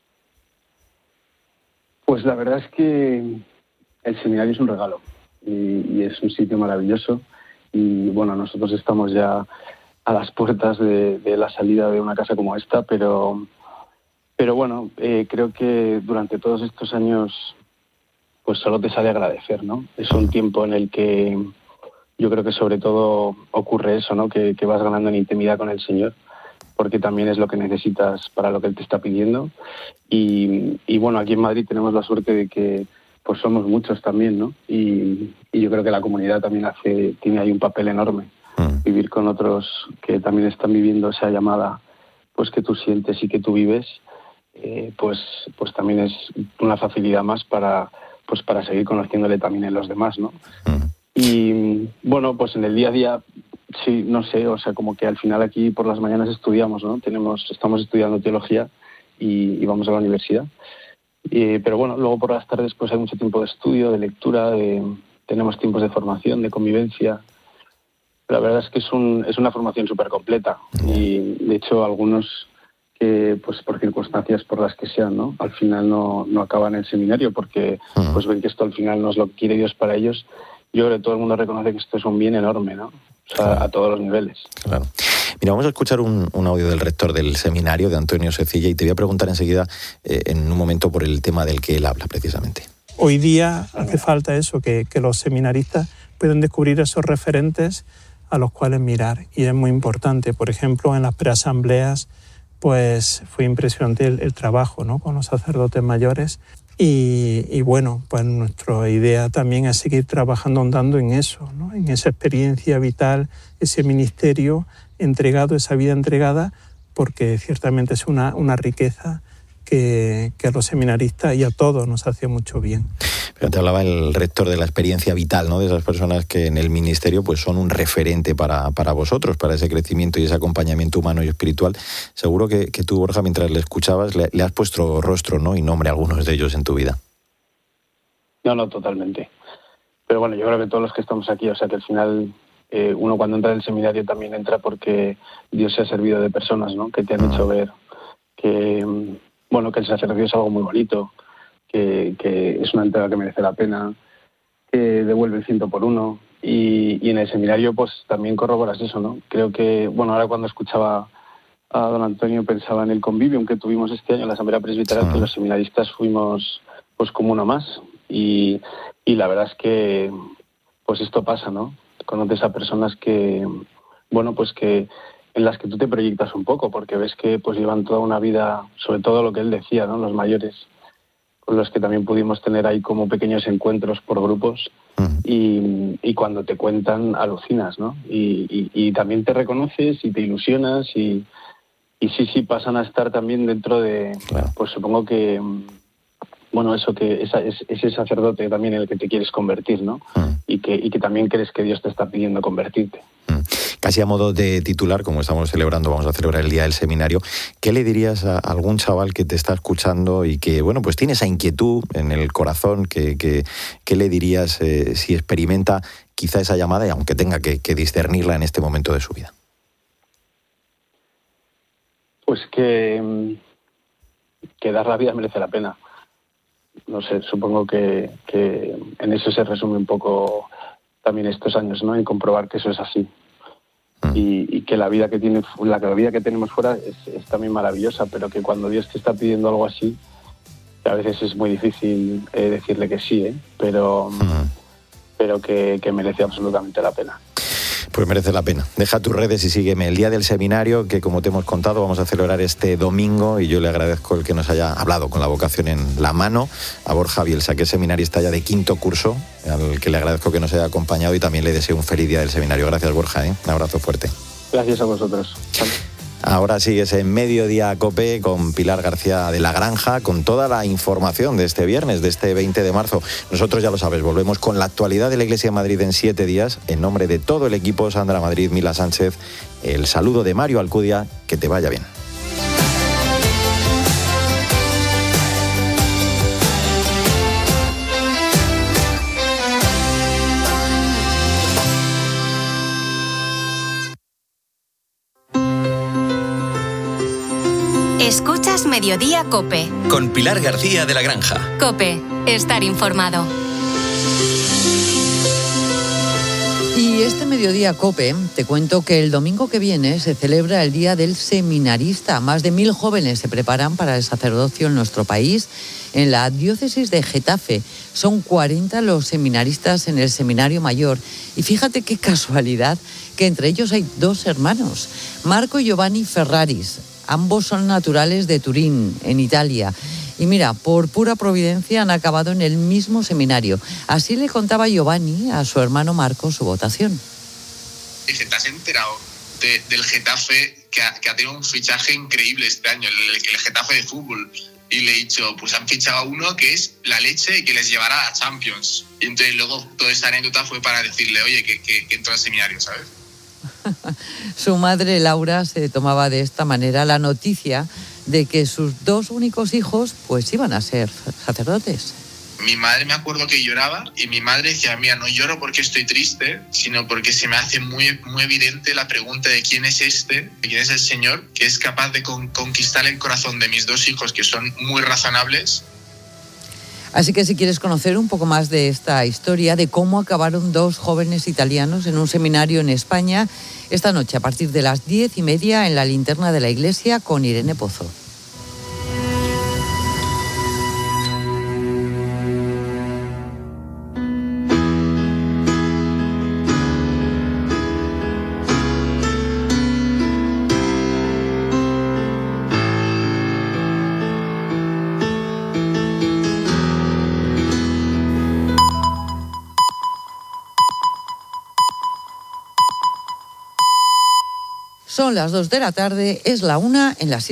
Pues la verdad es que el seminario es un regalo y, y es un sitio maravilloso. Y bueno, nosotros estamos ya a las puertas de, de la salida de una casa como esta, pero... Pero bueno, eh, creo que durante todos estos años pues solo te sale agradecer, ¿no? Es un tiempo en el que yo creo que sobre todo ocurre eso, ¿no? Que, que vas ganando en intimidad con el Señor, porque también es lo que necesitas para lo que Él te está pidiendo. Y, y bueno, aquí en Madrid tenemos la suerte de que pues somos muchos también, ¿no? Y, y yo creo que la comunidad también hace tiene ahí un papel enorme. Mm. Vivir con otros que también están viviendo esa llamada pues que tú sientes y que tú vives, eh, pues, pues también es una facilidad más para... pues para seguir conociéndole también en los demás, ¿no? Mm. Y bueno, pues en el día a día, sí, no sé, o sea, como que al final aquí por las mañanas estudiamos, ¿no? Tenemos, estamos estudiando teología y, y vamos a la universidad. Y, pero bueno, luego por las tardes pues hay mucho tiempo de estudio, de lectura, de, tenemos tiempos de formación, de convivencia. La verdad es que es, un, es una formación súper completa y de hecho algunos... que pues por circunstancias por las que sean, ¿no? Al final no, no acaban el seminario porque pues ven que esto al final no es lo que quiere Dios para ellos. Yo creo que todo el mundo reconoce que esto es un bien enorme, ¿no? O sea, claro. A todos los niveles. Claro. Mira, vamos a escuchar un, un audio del rector del seminario, de Antonio Secilla, y te voy a preguntar enseguida, eh, en un momento, por el tema del que él habla, precisamente. Hoy día hace falta eso, que, que los seminaristas puedan descubrir esos referentes a los cuales mirar. Y es muy importante, por ejemplo, en las preasambleas, pues fue impresionante el, el trabajo, ¿no? Con los sacerdotes mayores y, y bueno, pues nuestra idea también es seguir trabajando, andando en eso, ¿no? En esa experiencia vital, ese ministerio entregado, esa vida entregada, porque ciertamente es una, una riqueza que, que a los seminaristas y a todos nos hace mucho bien. Pero te hablaba el rector de la experiencia vital, ¿no? De esas personas que en el ministerio pues son un referente para, para vosotros, para ese crecimiento y ese acompañamiento humano y espiritual. Seguro que, que tú, Borja, mientras le escuchabas, le, le has puesto rostro, ¿no? Y nombre a algunos de ellos en tu vida. No, no, totalmente. Pero bueno, yo creo que todos los que estamos aquí, o sea que al final eh, uno cuando entra en el seminario también entra porque Dios se ha servido de personas, ¿no? Que te han hecho ver que, bueno, que el sacerdocio es algo muy bonito, Que, que es una entrega que merece la pena, que devuelve el ciento por uno y, y en el seminario pues también corroboras eso, ¿no? Creo que, bueno, ahora cuando escuchaba a don Antonio pensaba en el convivio que tuvimos este año en la Asamblea Presbiteral, sí. Que los seminaristas fuimos pues como uno más y, y la verdad es que pues esto pasa, ¿no? Conoces a personas que, bueno, pues que en las que tú te proyectas un poco porque ves que pues llevan toda una vida, sobre todo lo que él decía, ¿no? Los mayores, con los que también pudimos tener ahí como pequeños encuentros por grupos y, y cuando te cuentan alucinas, ¿no? Y, y, y también te reconoces y te ilusionas y, y sí, sí, pasan a estar también dentro de, claro. Pues supongo que, bueno, eso que esa, es, ese sacerdote también en el que te quieres convertir, ¿no? Mm. Y, que, y que también crees que Dios te está pidiendo convertirte. Mm. Casi a modo de titular, como estamos celebrando, vamos a celebrar el Día del Seminario, ¿qué le dirías a algún chaval que te está escuchando y que, bueno, pues tiene esa inquietud en el corazón? Que, que, ¿Qué le dirías eh, si experimenta quizá esa llamada y aunque tenga que, que discernirla en este momento de su vida? Pues que, que dar la vida merece la pena. No sé, supongo que, que en eso se resume un poco también estos años, ¿no? En comprobar que eso es así. Y, y que la vida que tiene la, la vida que tenemos fuera es, es también maravillosa, pero que cuando Dios te está pidiendo algo así, a veces es muy difícil eh, decirle que sí, ¿eh? pero, uh-huh. pero que, que merece absolutamente la pena. Pues merece la pena. Deja tus redes y sígueme. El Día del Seminario, que como te hemos contado, vamos a celebrar este domingo y yo le agradezco el que nos haya hablado con la vocación en la mano a Borja Bielsa, que es seminarista ya de quinto curso, al que le agradezco que nos haya acompañado y también le deseo un feliz Día del Seminario. Gracias, Borja, ¿eh? Un abrazo fuerte. Gracias a vosotros. Ahora sigues en Mediodía Cope con Pilar García de la Granja, con toda la información de este viernes, de este veinte de marzo. Nosotros, ya lo sabes, volvemos con la actualidad de la Iglesia de Madrid en siete días. En nombre de todo el equipo, Sandra Madrid, Mila Sánchez, el saludo de Mario Alcudia. Que te vaya bien. Escuchas Mediodía Cope. Con Pilar García de la Granja. Cope, estar informado. Y este mediodía COPE, te cuento que el domingo que viene se celebra el Día del Seminarista. Más de mil jóvenes se preparan para el sacerdocio en nuestro país. En la diócesis de Getafe son cuarenta los seminaristas en el Seminario Mayor. Y fíjate qué casualidad que entre ellos hay dos hermanos, Marco y Giovanni Ferraris. Ambos son naturales de Turín, en Italia. Y mira, por pura providencia han acabado en el mismo seminario. Así le contaba Giovanni a su hermano Marco su votación. Dice, ¿te has enterado de, del Getafe que ha, que ha tenido un fichaje increíble este año, el, el, el Getafe de fútbol? Y le he dicho, pues han fichado a uno que es la leche y que les llevará a Champions. Y entonces luego toda esta anécdota fue para decirle, oye, que, que, que entró al seminario, ¿sabes? Su madre Laura se tomaba de esta manera la noticia de que sus dos únicos hijos pues iban a ser sacerdotes. Mi madre, me acuerdo que lloraba y mi madre decía, mira, no lloro porque estoy triste, sino porque se me hace muy, muy evidente la pregunta de quién es este, de quién es el Señor, que es capaz de con, conquistar el corazón de mis dos hijos, que son muy razonables. Así que si quieres conocer un poco más de esta historia, de cómo acabaron dos jóvenes italianos en un seminario en España, esta noche a partir de las diez y media en la linterna de la iglesia con Irene Pozo. Son las dos de la tarde, es la una en las